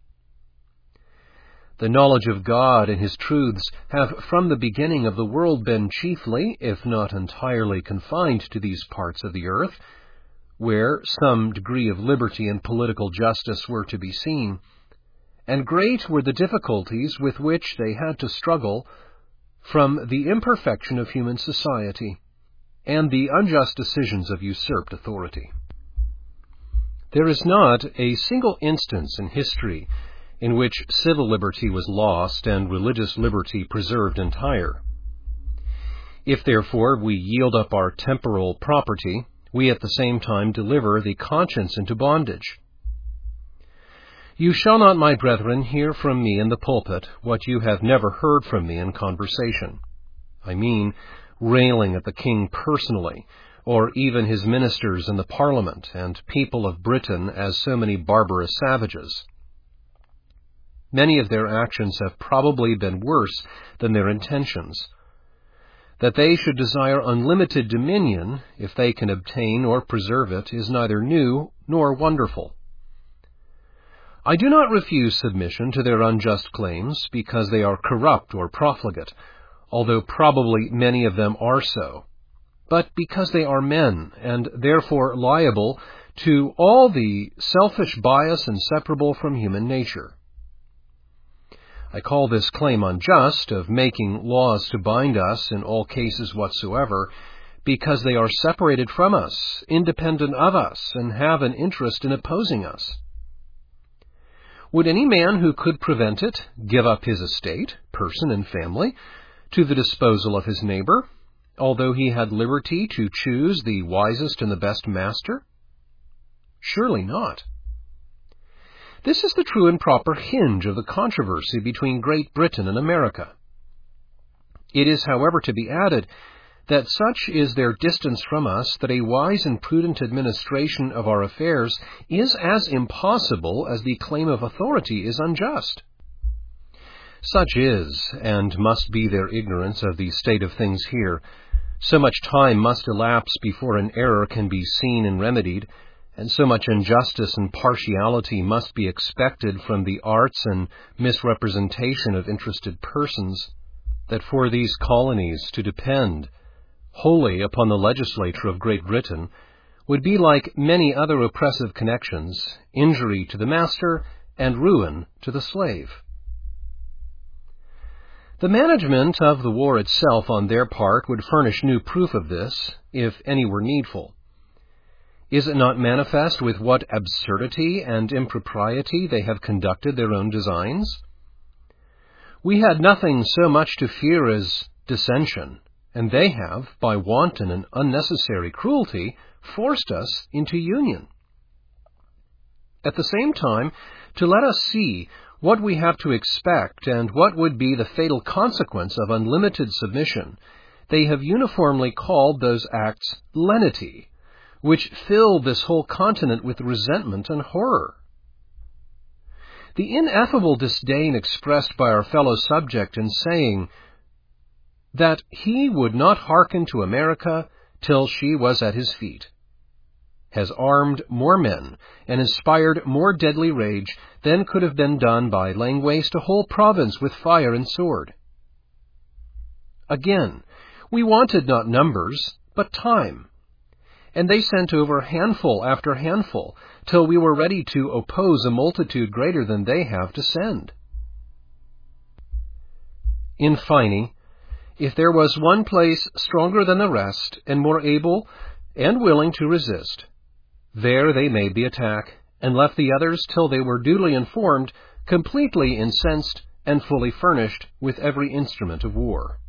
The knowledge of God and His truths have from the beginning of the world been chiefly, if not entirely, confined to these parts of the earth, where some degree of liberty and political justice were to be seen, and great were the difficulties with which they had to struggle from the imperfection of human society and the unjust decisions of usurped authority. There is not a single instance in history in which civil liberty was lost and religious liberty preserved entire. If, therefore, we yield up our temporal property, we at the same time deliver the conscience into bondage. You shall not, my brethren, hear from me in the pulpit what you have never heard from me in conversation. I mean, railing at the king personally, or even his ministers in the Parliament and people of Britain as so many barbarous savages. Many of their actions have probably been worse than their intentions. That they should desire unlimited dominion, if they can obtain or preserve it, is neither new nor wonderful. I do not refuse submission to their unjust claims because they are corrupt or profligate, although probably many of them are so, but because they are men, and therefore liable to all the selfish bias inseparable from human nature. I call this claim unjust, of making laws to bind us in all cases whatsoever, because they are separated from us, independent of us, and have an interest in opposing us. Would any man who could prevent it give up his estate, person, and family to the disposal of his neighbor, although he had liberty to choose the wisest and the best master? Surely not. This is the true and proper hinge of the controversy between Great Britain and America. It is, however, to be added that such is their distance from us that a wise and prudent administration of our affairs is as impossible as the claim of authority is unjust. Such is, and must be, their ignorance of the state of things here. So much time must elapse before an error can be seen and remedied, and so much injustice and partiality must be expected from the arts and misrepresentation of interested persons, that for these colonies to depend wholly upon the legislature of Great Britain would be, like many other oppressive connections, injury to the master and ruin to the slave. The management of the war itself on their part would furnish new proof of this, if any were needful. Is it not manifest with what absurdity and impropriety they have conducted their own designs? We had nothing so much to fear as dissension, and they have, by wanton and unnecessary cruelty, forced us into union. At the same time, to let us see what we have to expect and what would be the fatal consequence of unlimited submission, they have uniformly called those acts lenity, which filled this whole continent with resentment and horror. The ineffable disdain expressed by our fellow subject in saying that he would not hearken to America till she was at his feet has armed more men and inspired more deadly rage than could have been done by laying waste a whole province with fire and sword. Again, we wanted not numbers, but time, and they sent over handful after handful, till we were ready to oppose a multitude greater than they have to send. In fine, if there was one place stronger than the rest, and more able and willing to resist, there they made the attack, and left the others till they were duly informed, completely incensed, and fully furnished with every instrument of war.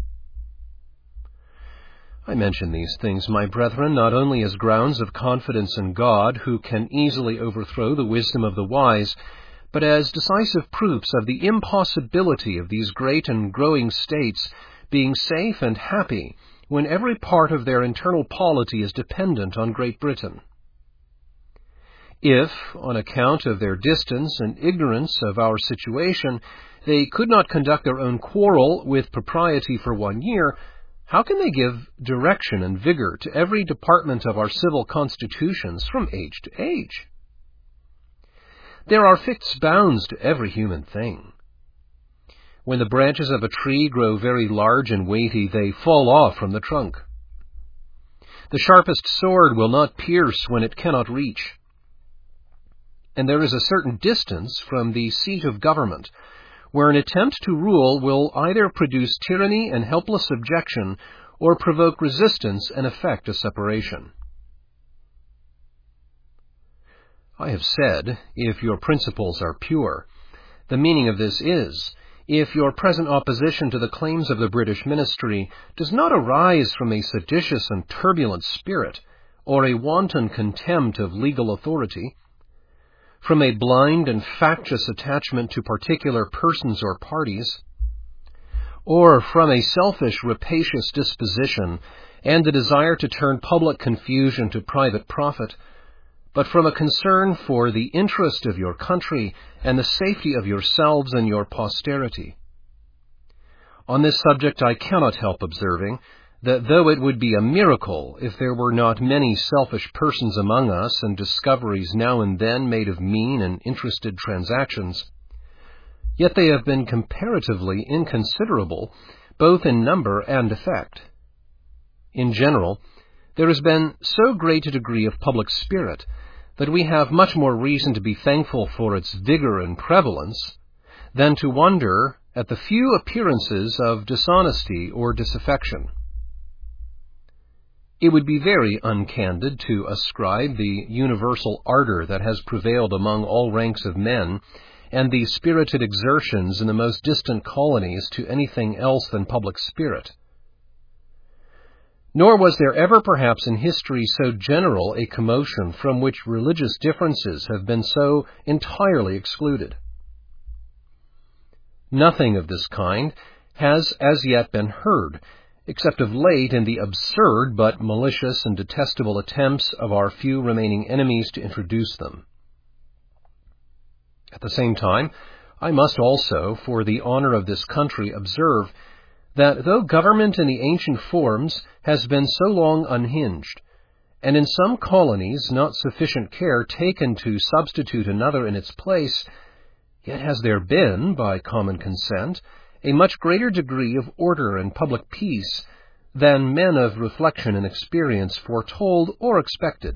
I mention these things, my brethren, not only as grounds of confidence in God, who can easily overthrow the wisdom of the wise, but as decisive proofs of the impossibility of these great and growing states being safe and happy when every part of their internal polity is dependent on Great Britain. If, on account of their distance and ignorance of our situation, they could not conduct their own quarrel with propriety for one year, how can they give direction and vigor to every department of our civil constitutions from age to age? There are fixed bounds to every human thing. When the branches of a tree grow very large and weighty, they fall off from the trunk. The sharpest sword will not pierce when it cannot reach. And there is a certain distance from the seat of government where an attempt to rule will either produce tyranny and helpless subjection or provoke resistance and effect a separation. I have said, if your principles are pure. The meaning of this is, if your present opposition to the claims of the British ministry does not arise from a seditious and turbulent spirit, or a wanton contempt of legal authority, from a blind and factious attachment to particular persons or parties, or from a selfish, rapacious disposition and the desire to turn public confusion to private profit, but from a concern for the interest of your country and the safety of yourselves and your posterity. On this subject I cannot help observing that though it would be a miracle if there were not many selfish persons among us and discoveries now and then made of mean and interested transactions, yet they have been comparatively inconsiderable both in number and effect. In general, there has been so great a degree of public spirit that we have much more reason to be thankful for its vigor and prevalence than to wonder at the few appearances of dishonesty or disaffection. It would be very uncandid to ascribe the universal ardor that has prevailed among all ranks of men and the spirited exertions in the most distant colonies to anything else than public spirit. Nor was there ever perhaps in history so general a commotion from which religious differences have been so entirely excluded. Nothing of this kind has as yet been heard, except of late in the absurd but malicious and detestable attempts of our few remaining enemies to introduce them. At the same time, I must also, for the honor of this country, observe that though government in the ancient forms has been so long unhinged, and in some colonies not sufficient care taken to substitute another in its place, yet has there been, by common consent, a much greater degree of order and public peace than men of reflection and experience foretold or expected.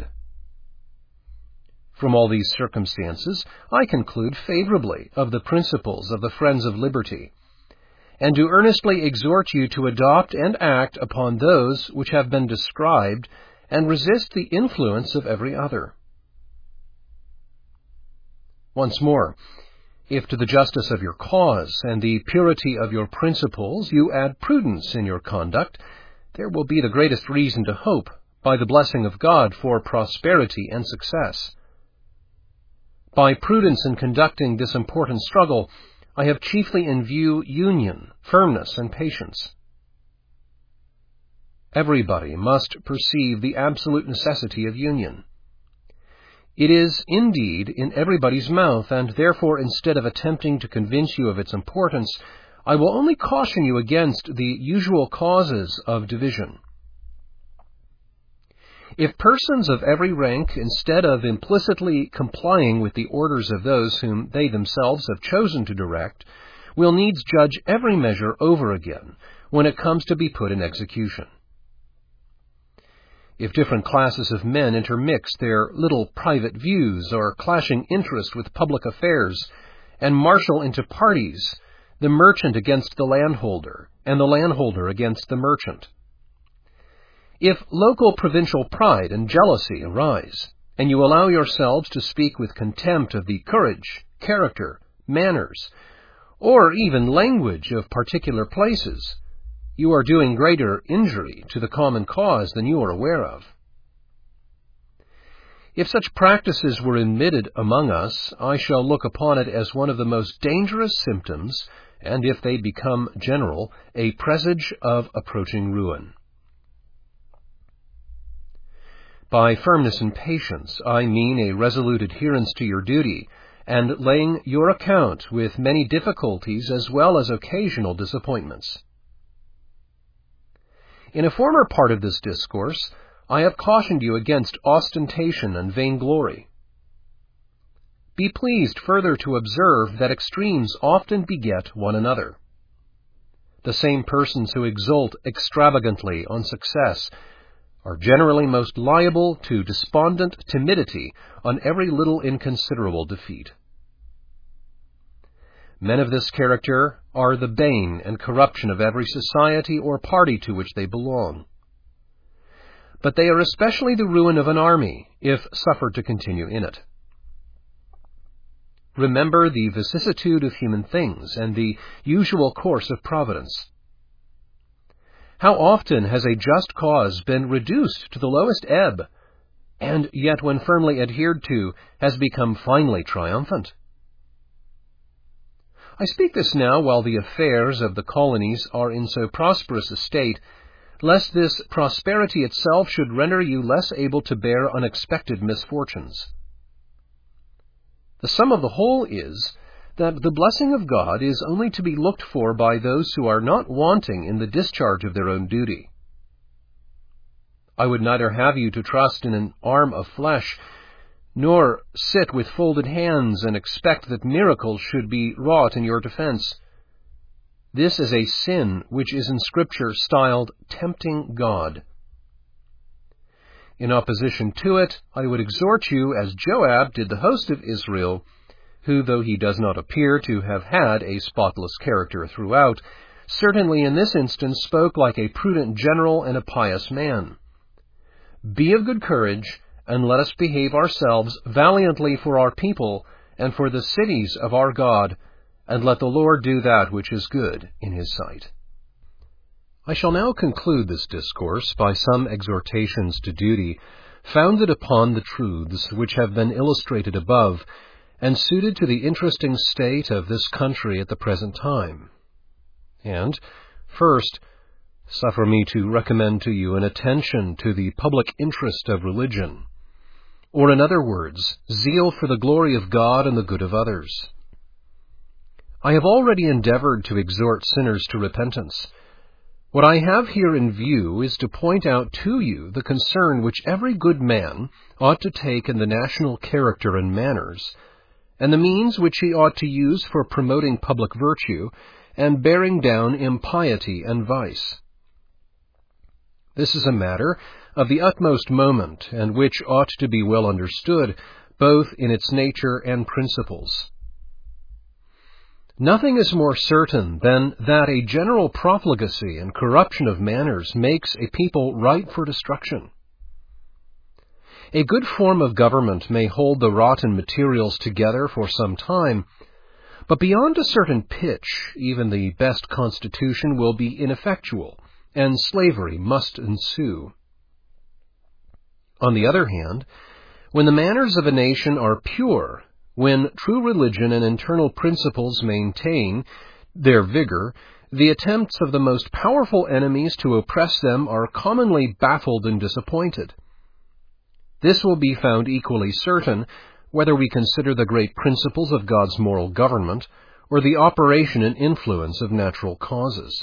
From all these circumstances, I conclude favorably of the principles of the Friends of Liberty, and do earnestly exhort you to adopt and act upon those which have been described, and resist the influence of every other. Once more, if to the justice of your cause and the purity of your principles you add prudence in your conduct, there will be the greatest reason to hope, by the blessing of God, for prosperity and success. By prudence in conducting this important struggle, I have chiefly in view union, firmness, and patience. Everybody must perceive the absolute necessity of union. It is indeed in everybody's mouth, and therefore, instead of attempting to convince you of its importance, I will only caution you against the usual causes of division. If persons of every rank, instead of implicitly complying with the orders of those whom they themselves have chosen to direct, will needs judge every measure over again when it comes to be put in execution. If different classes of men intermix their little private views or clashing interest with public affairs, and marshal into parties, the merchant against the landholder, and the landholder against the merchant. If local provincial pride and jealousy arise, and you allow yourselves to speak with contempt of the courage, character, manners, or even language of particular places, you are doing greater injury to the common cause than you are aware of. If such practices were admitted among us, I shall look upon it as one of the most dangerous symptoms, and if they become general, a presage of approaching ruin. By firmness and patience, I mean a resolute adherence to your duty, and laying your account with many difficulties as well as occasional disappointments. In a former part of this discourse, I have cautioned you against ostentation and vainglory. Be pleased further to observe that extremes often beget one another. The same persons who exult extravagantly on success are generally most liable to despondent timidity on every little inconsiderable defeat. Men of this character are the bane and corruption of every society or party to which they belong. But they are especially the ruin of an army, if suffered to continue in it. Remember the vicissitude of human things and the usual course of providence. How often has a just cause been reduced to the lowest ebb, and yet when firmly adhered to, has become finally triumphant? I speak this now while the affairs of the colonies are in so prosperous a state, lest this prosperity itself should render you less able to bear unexpected misfortunes. The sum of the whole is that the blessing of God is only to be looked for by those who are not wanting in the discharge of their own duty. I would neither have you to trust in an arm of flesh, nor sit with folded hands and expect that miracles should be wrought in your defense. This is a sin which is in Scripture styled tempting God. In opposition to it, I would exhort you, as Joab did the host of Israel, who, though he does not appear to have had a spotless character throughout, certainly in this instance spoke like a prudent general and a pious man. Be of good courage, and let us behave ourselves valiantly for our people and for the cities of our God, and let the Lord do that which is good in his sight. I shall now conclude this discourse by some exhortations to duty, founded upon the truths which have been illustrated above, and suited to the interesting state of this country at the present time. And, first, suffer me to recommend to you an attention to the public interest of religion, or in other words, zeal for the glory of God and the good of others. I have already endeavored to exhort sinners to repentance. What I have here in view is to point out to you the concern which every good man ought to take in the national character and manners, and the means which he ought to use for promoting public virtue and bearing down impiety and vice. This is a matter of the utmost moment, and which ought to be well understood, both in its nature and principles. Nothing is more certain than that a general profligacy and corruption of manners makes a people ripe for destruction. A good form of government may hold the rotten materials together for some time, but beyond a certain pitch, even the best constitution will be ineffectual, and slavery must ensue. On the other hand, when the manners of a nation are pure, when true religion and internal principles maintain their vigor, the attempts of the most powerful enemies to oppress them are commonly baffled and disappointed. This will be found equally certain whether we consider the great principles of God's moral government or the operation and influence of natural causes.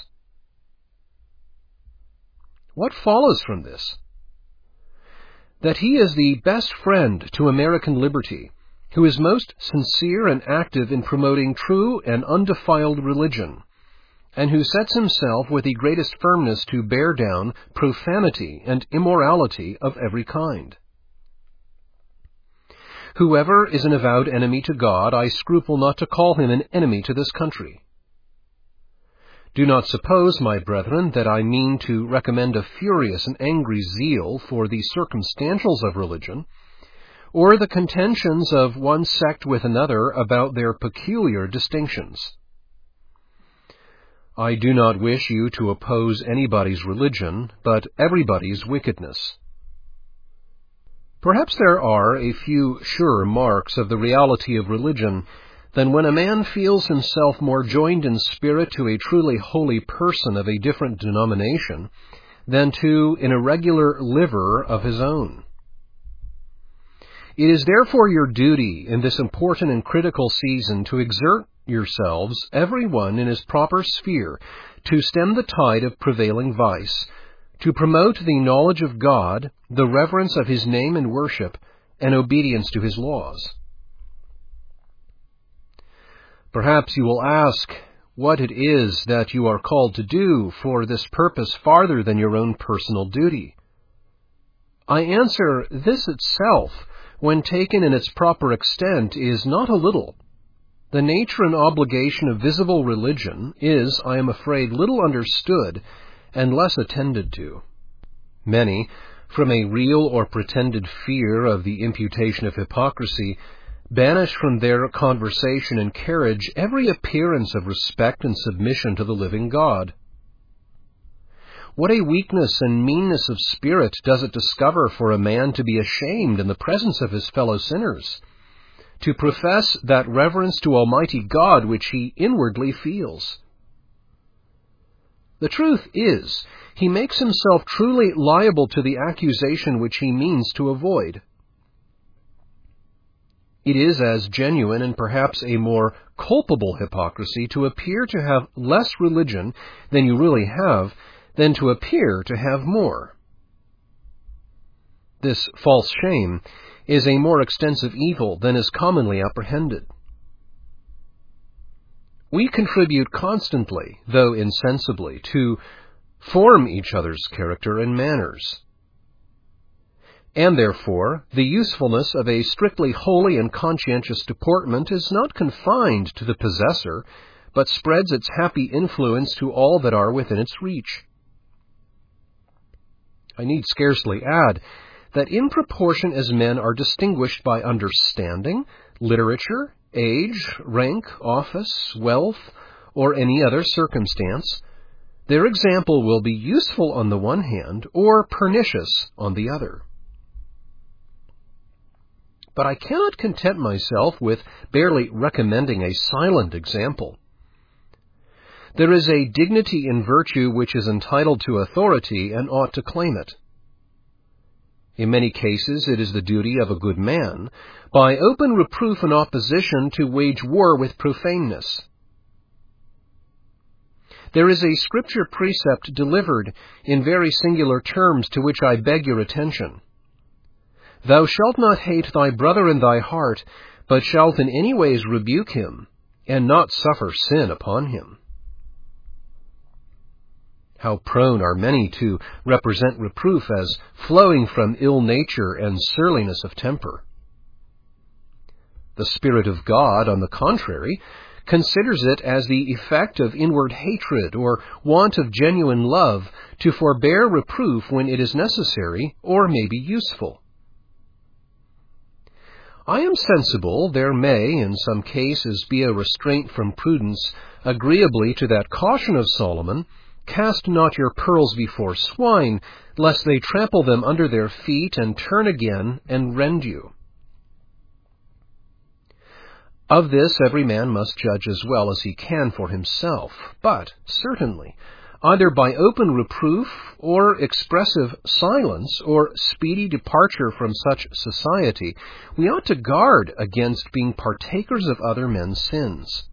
What follows from this? That he is the best friend to American liberty, who is most sincere and active in promoting true and undefiled religion, and who sets himself with the greatest firmness to bear down profanity and immorality of every kind. Whoever is an avowed enemy to God, I scruple not to call him an enemy to this country. Do not suppose, my brethren, that I mean to recommend a furious and angry zeal for the circumstantials of religion, or the contentions of one sect with another about their peculiar distinctions. I do not wish you to oppose anybody's religion, but everybody's wickedness. Perhaps there are a few surer marks of the reality of religion than when a man feels himself more joined in spirit to a truly holy person of a different denomination than to an irregular liver of his own. It is therefore your duty in this important and critical season to exert yourselves, every one in his proper sphere, to stem the tide of prevailing vice, to promote the knowledge of God, the reverence of His name and worship, and obedience to His laws. Perhaps you will ask what it is that you are called to do for this purpose farther than your own personal duty. I answer, this itself, when taken in its proper extent, is not a little. The nature and obligation of visible religion is, I am afraid, little understood and less attended to. Many, from a real or pretended fear of the imputation of hypocrisy, banish from their conversation and carriage every appearance of respect and submission to the living God. What a weakness and meanness of spirit does it discover for a man to be ashamed in the presence of his fellow sinners, to profess that reverence to Almighty God which he inwardly feels. The truth is, he makes himself truly liable to the accusation which he means to avoid. It is as genuine and perhaps a more culpable hypocrisy to appear to have less religion than you really have than to appear to have more. This false shame is a more extensive evil than is commonly apprehended. We contribute constantly, though insensibly, to form each other's character and manners. And therefore, the usefulness of a strictly holy and conscientious deportment is not confined to the possessor, but spreads its happy influence to all that are within its reach. I need scarcely add that in proportion as men are distinguished by understanding, literature, age, rank, office, wealth, or any other circumstance, their example will be useful on the one hand, or pernicious on the other. But I cannot content myself with barely recommending a silent example. There is a dignity in virtue which is entitled to authority and ought to claim it. In many cases it is the duty of a good man, by open reproof and opposition, to wage war with profaneness. There is a scripture precept delivered in very singular terms to which I beg your attention. Thou shalt not hate thy brother in thy heart, but shalt in any ways rebuke him, and not suffer sin upon him. How prone are many to represent reproof as flowing from ill nature and surliness of temper. The Spirit of God, on the contrary, considers it as the effect of inward hatred or want of genuine love to forbear reproof when it is necessary or may be useful. I am sensible there may, in some cases, be a restraint from prudence, agreeably to that caution of Solomon, cast not your pearls before swine, lest they trample them under their feet, and turn again, and rend you. Of this every man must judge as well as he can for himself, but, certainly, either by open reproof, or expressive silence, or speedy departure from such society, we ought to guard against being partakers of other men's sins.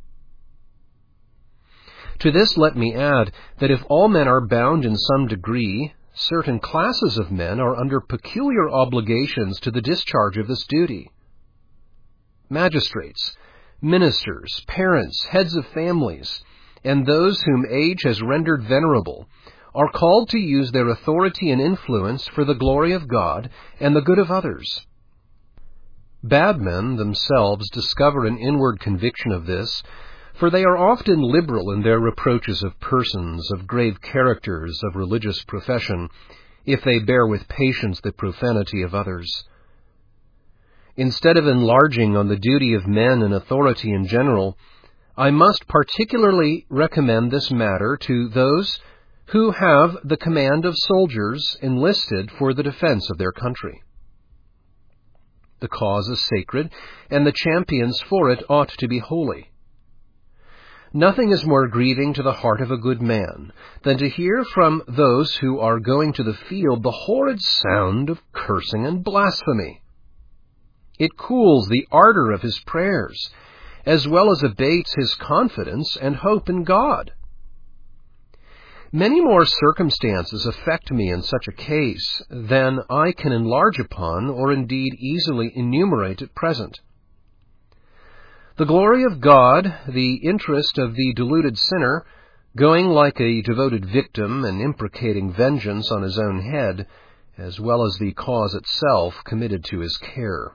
To this let me add that if all men are bound in some degree, certain classes of men are under peculiar obligations to the discharge of this duty. Magistrates, ministers, parents, heads of families, and those whom age has rendered venerable, are called to use their authority and influence for the glory of God and the good of others. Bad men themselves discover an inward conviction of this, for they are often liberal in their reproaches of persons, of grave characters, of religious profession, if they bear with patience the profanity of others. Instead of enlarging on the duty of men and authority in general, I must particularly recommend this matter to those who have the command of soldiers enlisted for the defense of their country. The cause is sacred, and the champions for it ought to be holy. Nothing is more grieving to the heart of a good man than to hear from those who are going to the field the horrid sound of cursing and blasphemy. It cools the ardor of his prayers, as well as abates his confidence and hope in God. Many more circumstances affect me in such a case than I can enlarge upon or indeed easily enumerate at present. The glory of God, the interest of the deluded sinner, going like a devoted victim and imprecating vengeance on his own head, as well as the cause itself committed to his care.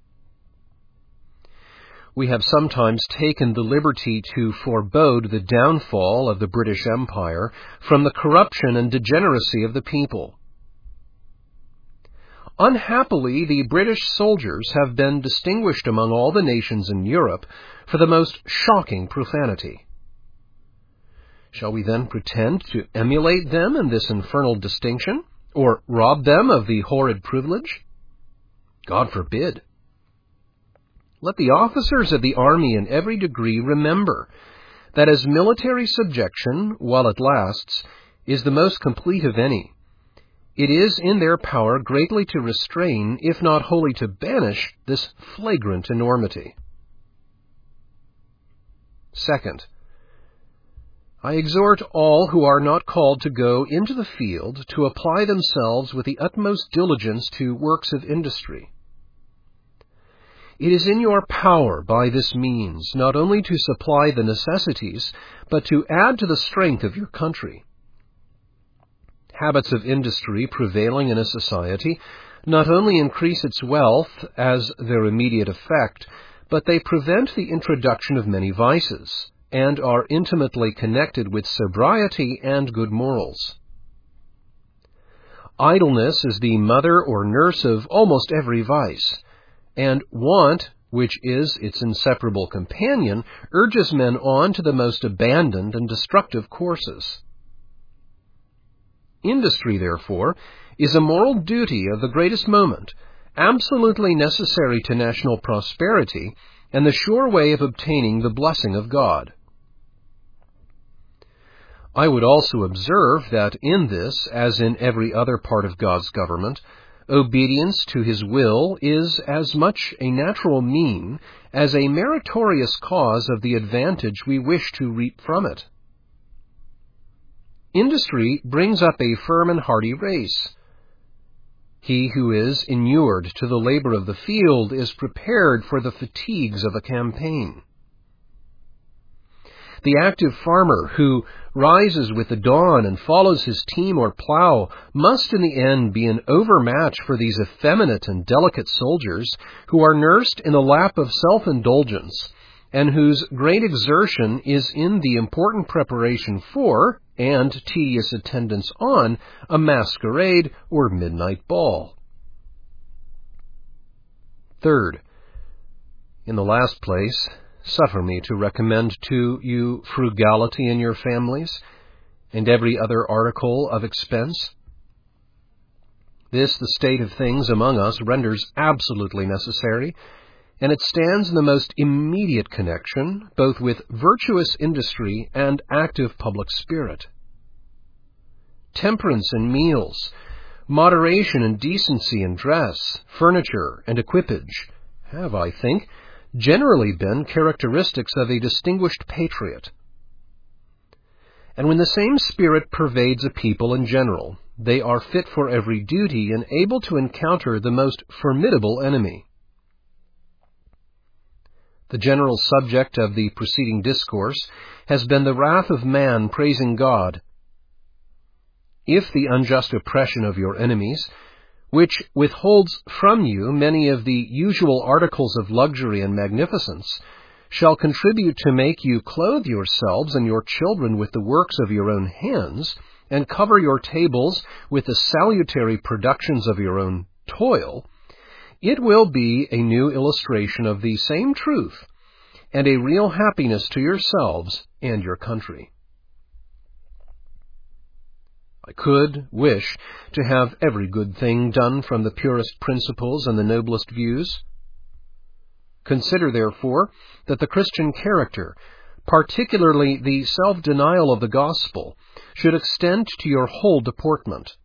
We have sometimes taken the liberty to forebode the downfall of the British Empire from the corruption and degeneracy of the people. Unhappily, the British soldiers have been distinguished among all the nations in Europe for the most shocking profanity. Shall we then pretend to emulate them in this infernal distinction, or rob them of the horrid privilege? God forbid. Let the officers of the army in every degree remember that as military subjection, while it lasts, is the most complete of any, it is in their power greatly to restrain, if not wholly to banish, this flagrant enormity. Second, I exhort all who are not called to go into the field to apply themselves with the utmost diligence to works of industry. It is in your power by this means not only to supply the necessities, but to add to the strength of your country. Habits of industry prevailing in a society not only increase its wealth as their immediate effect, but they prevent the introduction of many vices, and are intimately connected with sobriety and good morals. Idleness is the mother or nurse of almost every vice, and want, which is its inseparable companion, urges men on to the most abandoned and destructive courses. Industry, therefore, is a moral duty of the greatest moment, absolutely necessary to national prosperity, and the sure way of obtaining the blessing of God. I would also observe that in this, as in every other part of God's government, obedience to His will is as much a natural mean as a meritorious cause of the advantage we wish to reap from it. Industry brings up a firm and hardy race. He who is inured to the labor of the field is prepared for the fatigues of a campaign. The active farmer who rises with the dawn and follows his team or plow must in the end be an overmatch for these effeminate and delicate soldiers who are nursed in the lap of self-indulgence, and whose great exertion is in the important preparation for, and tedious attendance on, a masquerade or midnight ball. Third, in the last place, suffer me to recommend to you frugality in your families, and every other article of expense. This, the state of things among us, renders absolutely necessary, and it stands in the most immediate connection both with virtuous industry and active public spirit. Temperance in meals, moderation and decency in dress, furniture, and equipage have, I think, generally been characteristics of a distinguished patriot. And when the same spirit pervades a people in general, they are fit for every duty and able to encounter the most formidable enemy. The general subject of the preceding discourse has been the wrath of man praising God. If the unjust oppression of your enemies, which withholds from you many of the usual articles of luxury and magnificence, shall contribute to make you clothe yourselves and your children with the works of your own hands, and cover your tables with the salutary productions of your own toil, it will be a new illustration of the same truth, and a real happiness to yourselves and your country. I could wish to have every good thing done from the purest principles and the noblest views. Consider, therefore, that the Christian character, particularly the self-denial of the gospel, should extend to your whole deportment.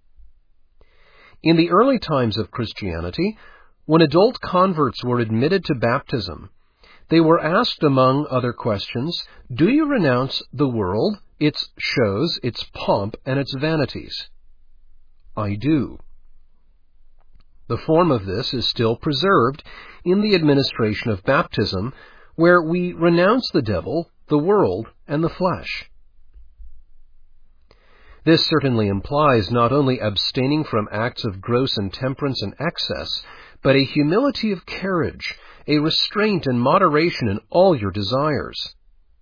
In the early times of Christianity, when adult converts were admitted to baptism, they were asked, among other questions, "Do you renounce the world its shows, its pomp, and its vanities? I do. The form of this is still preserved in the administration of baptism, where we renounce the devil, the world, and the flesh. This certainly implies not only abstaining from acts of gross intemperance and excess, but a humility of carriage, a restraint and moderation in all your desires.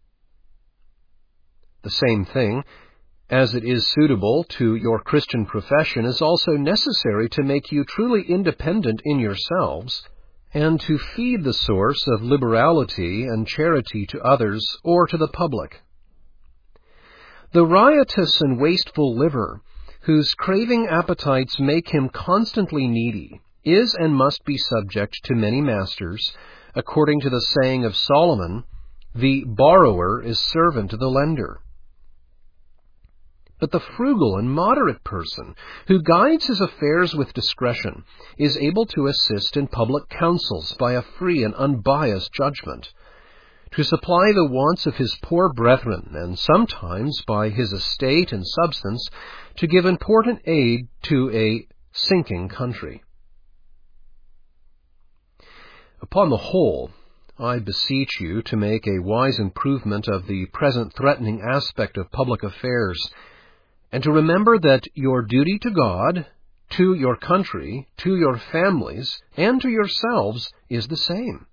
The same thing, as it is suitable to your Christian profession, is also necessary to make you truly independent in yourselves, and to feed the source of liberality and charity to others or to the public. The riotous and wasteful liver, whose craving appetites make him constantly needy, is and must be subject to many masters, according to the saying of Solomon, "The borrower is servant to the lender." But the frugal and moderate person, who guides his affairs with discretion, is able to assist in public councils by a free and unbiased judgment, to supply the wants of his poor brethren, and sometimes, by his estate and substance, to give important aid to a sinking country. Upon the whole, I beseech you to make a wise improvement of the present threatening aspect of public affairs, and to remember that your duty to God, to your country, to your families, and to yourselves is the same.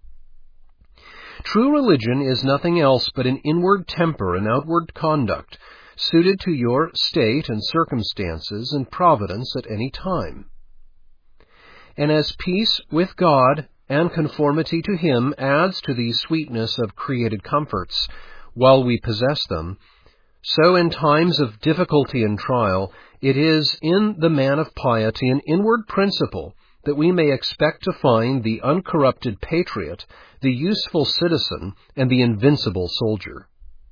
True religion is nothing else but an inward temper and outward conduct, suited to your state and circumstances and providence at any time. And as peace with God and conformity to Him adds to the sweetness of created comforts, while we possess them, so in times of difficulty and trial, it is in the man of piety an inward principle that we may expect to find the uncorrupted patriot, the useful citizen, and the invincible soldier.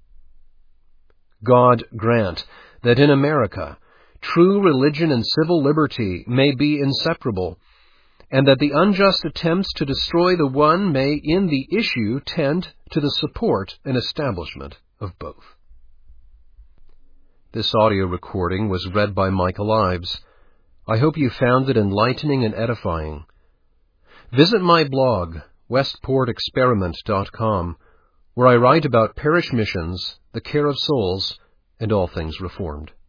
God grant that in America true religion and civil liberty may be inseparable, and that the unjust attempts to destroy the one may in the issue tend to the support and establishment of both. This audio recording was read by Michael Ives. I hope you found it enlightening and edifying. Visit my blog, westport experiment dot com, where I write about parish missions, the care of souls, and all things Reformed.